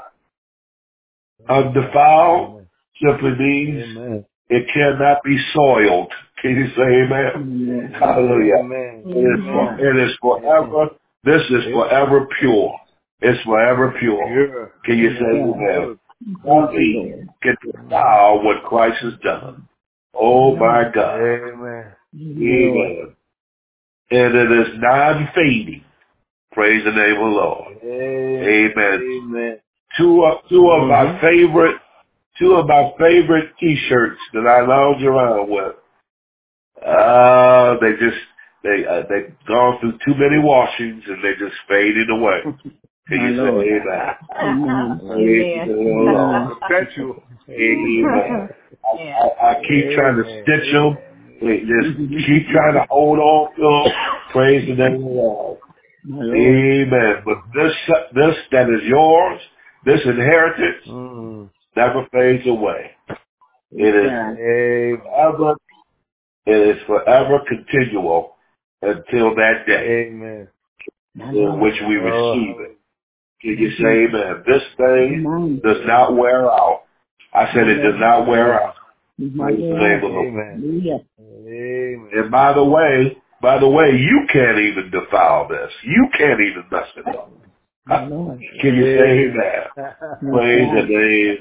Undefiled Amen. simply means Amen. it cannot be soiled. Can you say amen? Yes. Hallelujah. Amen. It is, for, Amen. it is forever. This is forever pure. It's forever pure. Pure. Can you Praise say God. amen? Praise the Nothing Lord. can defile what Christ has done. Oh my God. Amen. Lord. Amen. And it is non-fading. Praise the name of the Lord. Amen. Amen. Amen. Two of, two of my Mhm. favorite, two of my favorite t-shirts that I lounge around with. Uh, they just, they, uh, they've gone through too many washings and they just faded away. Can My you say Lord. amen? Amen. Praise the Amen. Lord. Amen. Perpetual. Amen. I, Yeah. I, I keep trying to Amen. stitch them. Wait, just keep trying to hold on to them. Praise the name of the Lord. My Lord. Amen. But this, this that is yours, this inheritance, Mm. never fades away. It Praise is God. Amen. forever, it is forever continual until that day Amen. My in Lord. which we receive Oh, it. Can you say amen? This thing Amen. does not wear out. I said it does not wear amen. out. My Praise the Lord. name of the Lord. Amen. Hallelujah. Amen. And by the way, by the way, you can't even defile this. You can't even mess it up. My Lord. Can you say Amen. amen? Praise Praise the God. name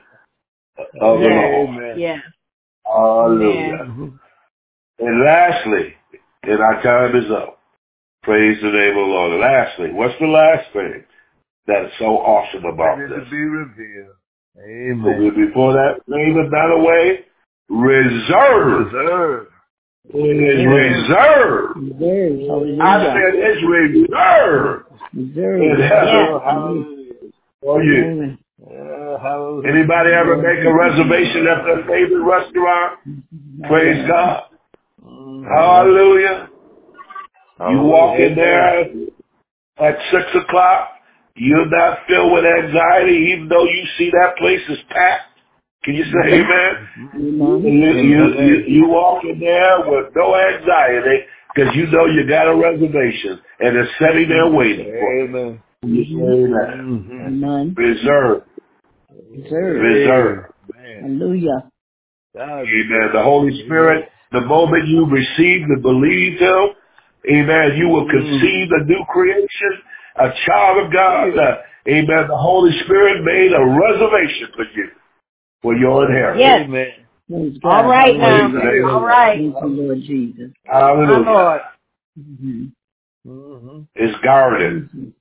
of the Yes. Lord. Amen. Yes. Hallelujah. Amen. Mhm. And lastly, and our time is up. Praise the name of the Lord. And lastly, what's the last thing that is so awesome about Ready to this? be revealed. So Amen. before that thing is not away, reserved. Reserve. It is Amen. reserved. Reserve. I Hallelujah. said it's reserved in Reserve. heaven Yes. Oh, hallelujah. for you. Glory. Oh, hallelujah. Anybody ever Lord make a Jesus. reservation at their favorite restaurant? My Praise Lord. God. Mhm. Hallelujah. You walk Hallelujah. in there at six o'clock, you're not filled with anxiety even though you see that place is packed. Can you say amen? Amen. You, you, you, Amen. you walk in there with no anxiety because you know you got a reservation and it's sitting there waiting for you. Amen. Can you say amen? Mhm. Amen. Reserve. Reserve. Reserve. Amen. Hallelujah. God be Amen. glory. The Holy Amen. Spirit, the moment you receive and believe Him, amen, you will Mm. conceive a new creation, a child of God. Uh, amen. The Holy Spirit made a reservation for you, for your inheritance. Yes. Amen. Praise All God. right Praise now. the Hallelujah. name of the All Lord. right. Thank you, Lord Jesus. My Hallelujah. Lord. Mm-hmm. Mhm. It's guarded. Thank you.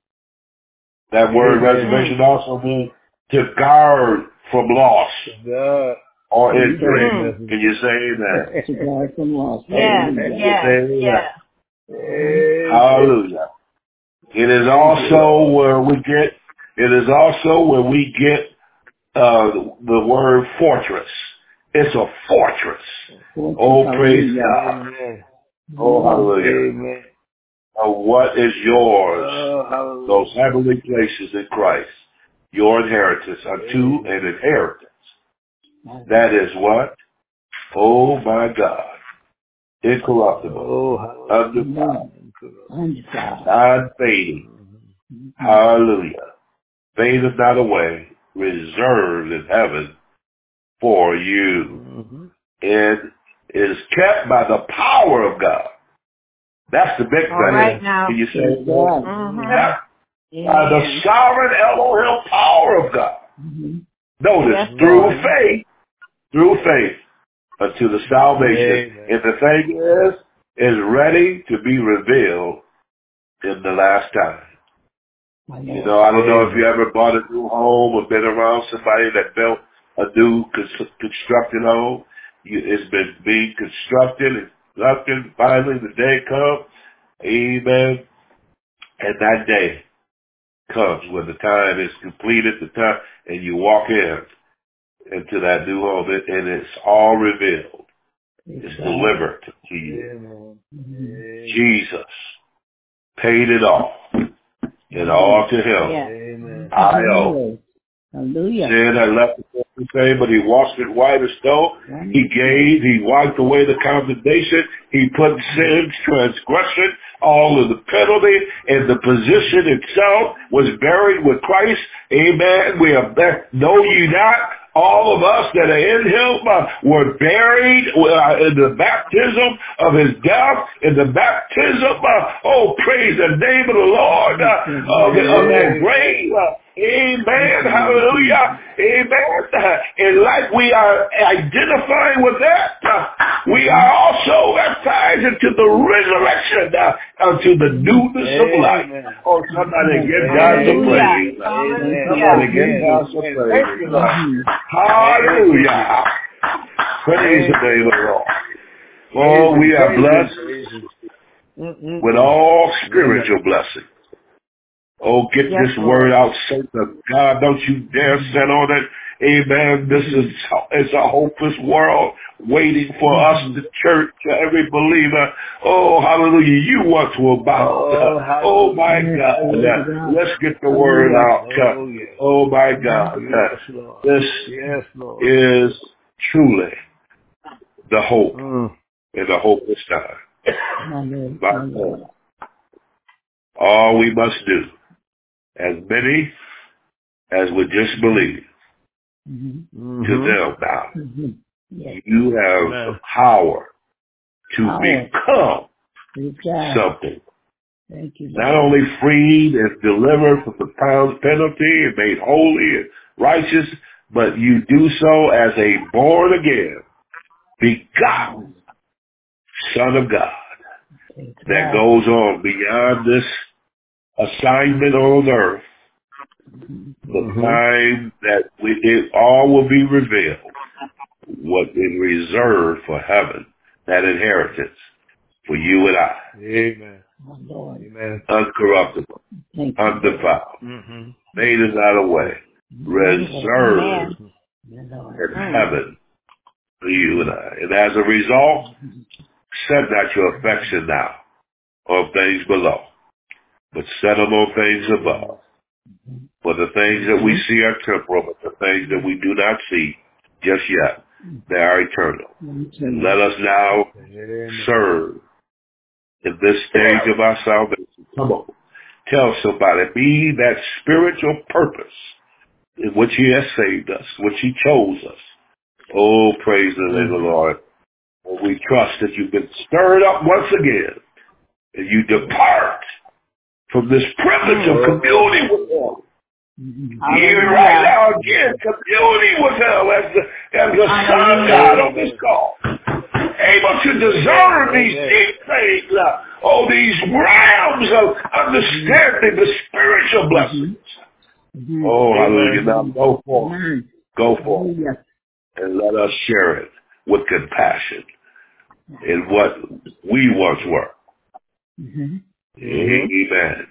That word Amen. Mm. reservation also means to guard from loss God. or Yes, injury. sir. Mm. Can Messenger. you say amen? To guard from loss. Yes. Can Hallelujah. you Amen. Yes. say amen? Yes. Mm-hmm. Amen. Hallelujah. It is Thank you, also Lord. where we get, it is also where we get uh, the word fortress. It's a fortress. Fortress. Oh, praise Hallelujah. God. Amen. Oh, Amen. hallelujah. Amen. Oh, what is yours? Oh, hallelujah. Those heavenly places in Christ. Your inheritance unto Amen. an inheritance. My Lord. That is what? Oh, my God. Incorruptible. Oh, hallelujah. Undefiled. Undefiled. Non-fading. Mm-hmm. Hallelujah. Fadeth not away. Reserved in heaven for you. Mm-hmm. And is kept by the power of God. That's the big All thing. Yeah. right now. Can you say Praise that? God. Mm-hmm. Kept by the Amen. sovereign Elohim power of God. Mm-hmm. Notice, Yes, through Lord. Mm-hmm. faith, through faith, unto the salvation. Amen. And the thing is, is ready to be revealed in the last time. My You Lord. know, I don't know if you Amen. ever bought a new home or been around somebody that built a new cons- constructed home. You, it's been being constructed and constructed. Finally, the day comes. Amen. And that day comes when the time is completed, the time, and you walk in into that new home, and and it's all revealed. Praise It's God. delivered to you. Amen. Mm-hmm. Amen. Jesus. paid it all. And all to him. Yes. Amen. I owe. Hallelujah. Sin had left the same, but he washed it white as snow. He gave, he wiped away the condemnation. He put sin's transgression, all of the penalty, and the position itself was buried with Christ. Amen. We are there. Know ye not? All of us that are in him uh, were buried uh, in the baptism of his death, in the baptism, uh, oh, praise the name of the Lord, uh, of, of that grave. Uh, amen. Hallelujah. Amen. Uh, and like we are identifying with that, uh, we are also baptized into the resurrection, uh, unto the newness of life. Oh, somebody give God some praise. Somebody give God some praise. Thank you, Lord. Hallelujah. Praise the name of the Lord. Oh, we are blessed with all spiritual blessings. Oh, get this word out, saints of God. Don't you dare sit on it. Amen. This is it's a hopeless world waiting for us, the church, every believer. Oh, hallelujah. You want to abound. Oh, oh my God. Let's get the word out. Oh, my God. This is truly the hope in the hopeless time. By God. All we must do, as many as would just believe, Mm-hmm. to them now, Mm-hmm. Yes. you have the power to Power. become something. Thank you, Not only freed and delivered from the pound penalty and made holy and righteous, but you do so as a born again, begotten Son of God that goes on beyond this assignment on earth. The mm-hmm. time that we, it all will be revealed, what is reserved for heaven, that inheritance for you and I. Amen. Amen. Uncorruptible, undefiled, mm-hmm. made us out of way, reserved in heaven for you and I. And as a result, set not your affection now on things below, but set them on things above. For the things that we see are temporal, but the things that we do not see just yet, they are eternal. And let us now serve in this stage of our salvation. Come on. Tell somebody, be that spiritual purpose in which he has saved us, which he chose us. Oh, praise the name of the Lord. And we trust that you've been stirred up once again, and you depart from this privilege of community with him. Even right now, again, community with him as the, as the Son of God on this call. Able to discern these deep things, uh, oh, these realms of understanding the spiritual blessings. Mm-hmm. Oh, hallelujah. Now go forth. Go forth. And let us share it with compassion in what we once were. Mm-hmm. Amen.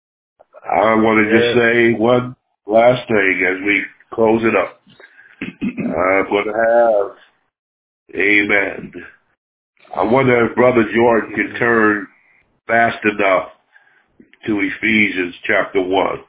I want to just say one last thing as we close it up. I'm going to have, amen. I wonder if Brother Jordan can turn fast enough to Ephesians chapter one.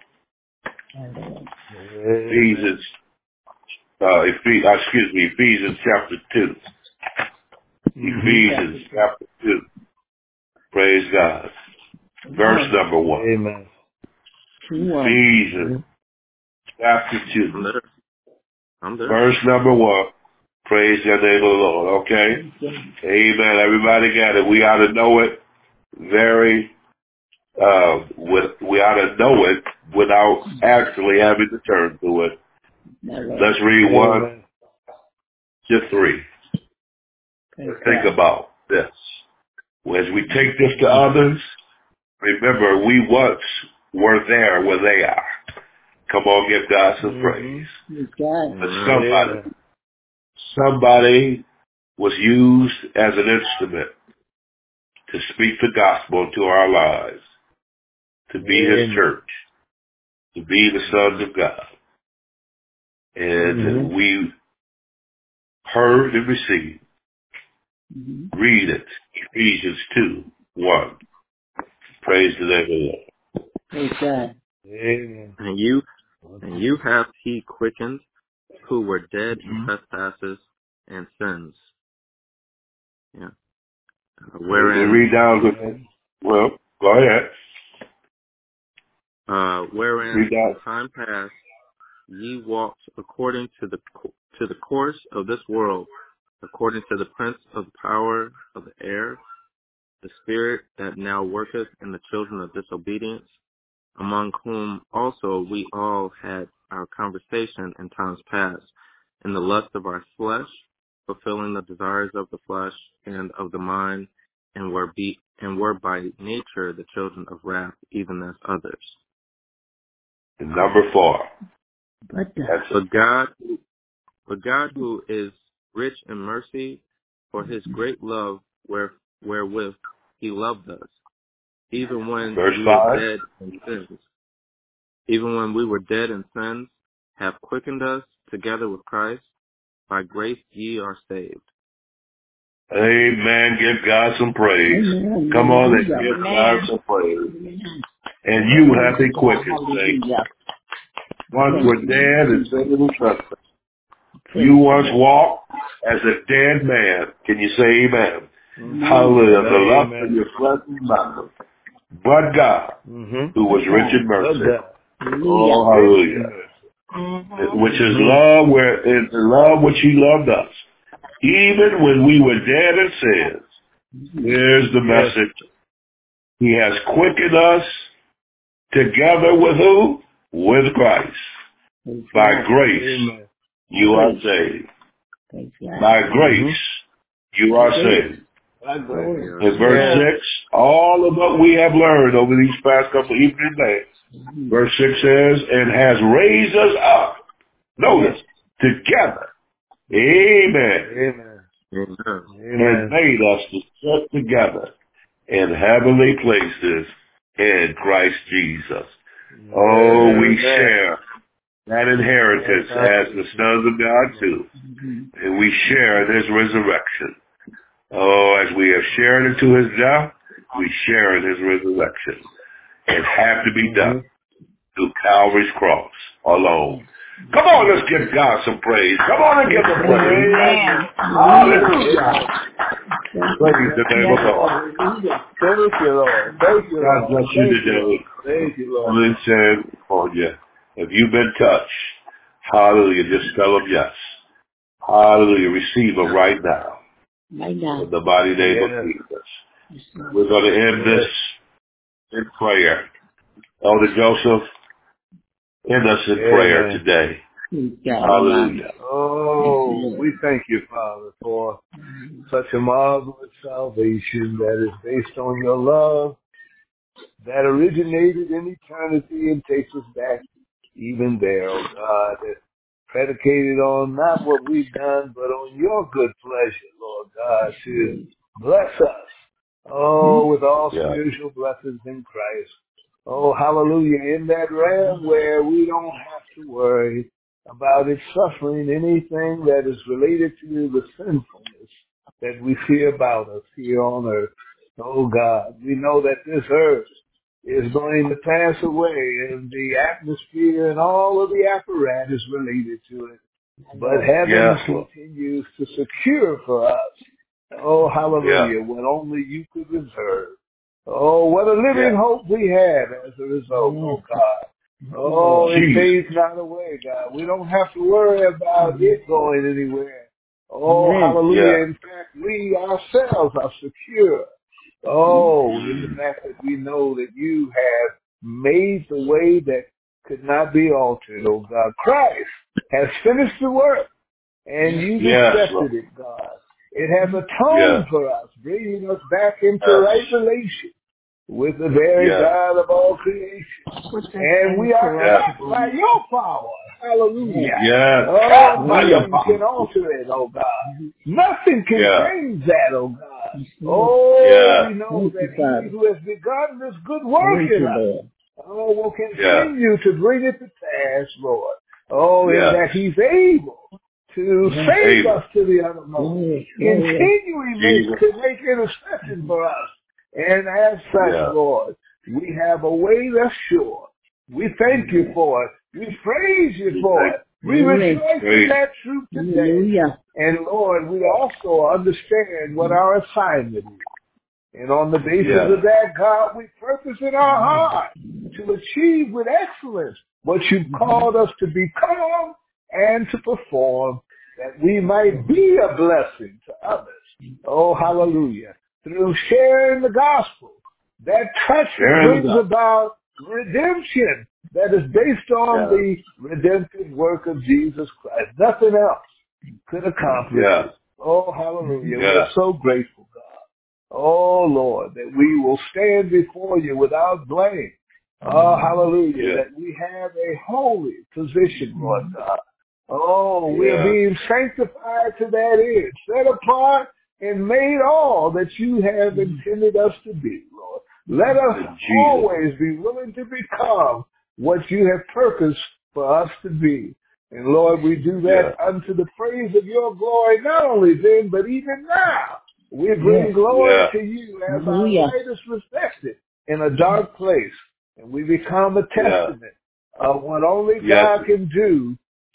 Ephesians, uh, Ephes- uh, excuse me, Ephesians chapter two. Mm-hmm. Ephesians chapter two. Praise God. Verse number one. Amen. Ephesians chapter two. Verse number one. Praise the name of the Lord. Okay? Amen. Everybody got it. We ought to know it very, uh, with, we ought to know it without actually having to turn to it. Let's read one to three. Think about this. As we take this to others, remember we once were there where they are. Come on, give God some praise. But somebody, somebody was used as an instrument to speak the gospel into our lives, to be his church, to be the sons of God. And mm-hmm. we heard and received. Mm-hmm. Read it, Ephesians two, one. Praise the name of the Lord. Praise God. Amen. And you, and you have he quickened, who were dead in trespasses and sins. Yeah. Uh, wherein, read down to, well, go ahead. Uh, wherein Read down. in time past ye walked according to the to the course of this world, according to the prince of the power of the air, the spirit that now worketh in the children of disobedience, among whom also we all had our conversation in times past, in the lust of our flesh, fulfilling the desires of the flesh and of the mind, and were be and were by nature the children of wrath, even as others. And number four. But God. That's But God, but God, who is rich in mercy, for His great love, where, wherewith He loved us, even when Verse we five. were dead in sins, even when we were dead in sins, have quickened us together with Christ. By grace ye are saved. Amen. Give God some praise. Amen. Come on and Hallelujah. give God Amen. some praise. Amen. And you have Praise been God. quickened, saints. Hallelujah. Once Thank were you. dead and sin in trespasses. Praise You once God. walked as a dead man. Can you say amen? Amen. Hallelujah. The lust of Amen. your flesh and mind. But God, Mm-hmm. who was But rich in God. But mercy. God. Hallelujah. Oh, Rich in hallelujah. mercy. Which is Mm-hmm. love, where is the love which He loved us. Even when we were dead in sins. Here's the Yes. message. He has quickened us together with who? With Christ. Praise By God. grace, Amen. you By are grace. saved. Praise God. By Mm-hmm. grace, you By are grace. saved. By grace. Glory. We In are verse Yes. six, all of what we have learned over these past couple evening days, Mhm. verse six says, and has raised us up, notice, Yes. together. Amen. Amen. Amen. And Amen. made us to sit together in heavenly places in Christ Jesus. Oh, we Amen. share that inheritance Yes, as the sons of God too. Mhm. And we share in His resurrection. Oh, as we have shared into His death, we share in His resurrection. It had to be done through Calvary's cross alone. Come on, let's give God some praise. Come on and give Him praise. Amen. Hallelujah. Praise the name of Yes. God. Hallelujah. Thank you, Lord. Thank you, God Lord. bless you Thank you, Lord. today. Thank you, Lord. Listen on you. If you've been touched, hallelujah, just tell Him yes. Hallelujah. Receive Him right now. Right now. In the mighty name Yes. of Jesus. Yes, Lord. We're going to end Yes. this in prayer. Elder Joseph, end us in prayer Amen. today. Praise God. Hallelujah. Oh, we thank you, Father, for such a marvelous salvation that is based on your love, that originated in eternity and takes us back even there, oh God, that predicated on not what we've done, but on your good pleasure, Lord God, to bless us, oh, with all Yeah. spiritual blessings in Christ. Oh, hallelujah, in that realm where we don't have to worry about it suffering anything that is related to the sinfulness that we see about us here on earth. Oh God, we know that this earth is going to pass away and the atmosphere and all of the apparatus related to it. But heaven Yes, Lord. continues to secure for us. Oh, hallelujah, Yeah. what only you could reserve. Oh, what a living Yeah. hope we have as a result, oh God. Oh, it Jesus. fades not away, God. We don't have to worry about it going anywhere. Oh, Amen. hallelujah. Yeah. In fact, we ourselves are secure. Oh, in the fact that we know that you have made the way that could not be altered, oh God. Christ has finished the work, and you've Yes, accepted Lord. it, God. It has atoned Yeah. for us, bringing us back into Yes. right relation with the very Yeah. God of all creation. And we are Yes. kept by your power. Hallelujah. Yes. Oh, Kept by your nothing can power. alter it, oh God. Nothing can Yeah. change that, oh God. Oh, Yeah. we know Thank that you, he Father. who has begun this good work Thank in you, us, Lord. oh, will Yeah. continue to bring it to pass, Lord. Oh, in Yes. that he's able to Yes. save Able. us to the uttermost. Glory, glory. Continually make, Jesus. to make intercession for us. And as such, Yeah. Lord, We have a way that's sure. We thank you for it. We praise you for it. We rejoice in that truth today. And Lord, we also understand what our assignment is. And on the basis yeah. of that, God, we purpose in our heart to achieve with excellence what you've called us to become and to perform, that we might be a blessing to others. Oh, hallelujah. Through sharing the gospel, that touch brings about redemption that is based on yeah. the redemptive work of Jesus Christ. Nothing else could accomplish yeah. it. Oh, hallelujah. Yeah. We're so grateful, God. Oh, Lord, that we will stand before you without blame. Oh, hallelujah, yeah. that we have a holy position, Lord God. Oh, yeah. we're being sanctified to that end, set apart and made all that you have intended us to be, Lord. Let us always be willing to become what you have purposed for us to be. And Lord, we do that yeah. unto the praise of your glory, not only then, but even now. We bring yes. glory yeah. to you as Hallelujah. Our light is reflected in a dark place. And we become a testament yeah. of what only yes. God can do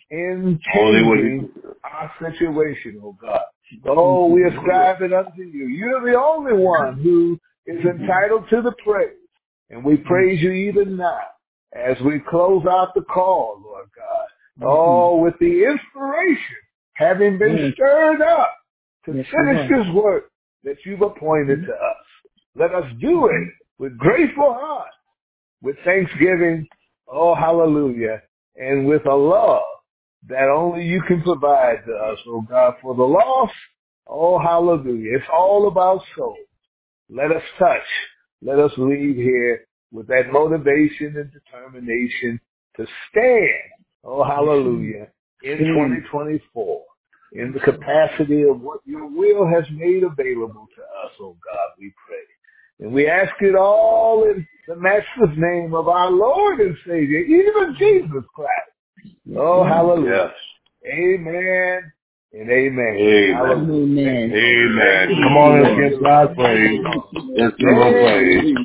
in changing our situation, oh God. Oh, we ascribe it unto you. You're the only one who is entitled to the praise. And we praise you even now as we close out the call, Lord God. Oh, with the inspiration having been stirred up to yes, finish this work that you've appointed to us. Let us do it with grateful heart, with thanksgiving, oh hallelujah, and with a love that only you can provide to us, oh God, for the lost, oh hallelujah. It's all about souls. Let us touch, let us leave here with that motivation and determination to stand, oh hallelujah, in twenty twenty-four. In the capacity of what your will has made available to us, oh God, we pray. And we ask it all in the matchless name of our Lord and Savior, even Jesus Christ. Oh, hallelujah. Yes. Amen and amen. Amen. Hallelujah. Amen. Amen. Come on, let's give God praise. Let's give him praise.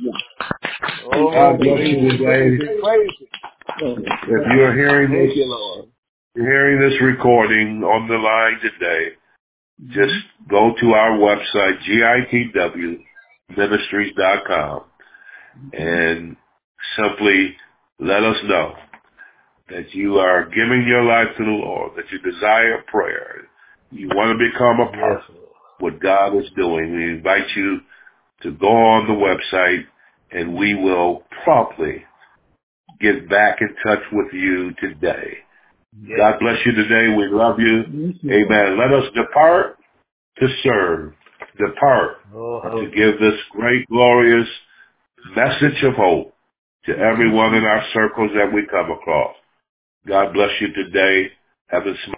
Oh, God bless you today. If you're hearing this, you're hearing this recording on the line today, just go to our website, G I T W ministries dot com, and simply let us know that you are giving your life to the Lord, that you desire prayer, you want to become a part of what God is doing. We invite you to go on the website, and we will promptly get back in touch with you today. Yes. God bless you today. We love you. you. Amen. Let us depart to serve, depart oh, to give this great, glorious message of hope to everyone in our circles that we come across. God bless you today. Have a smile.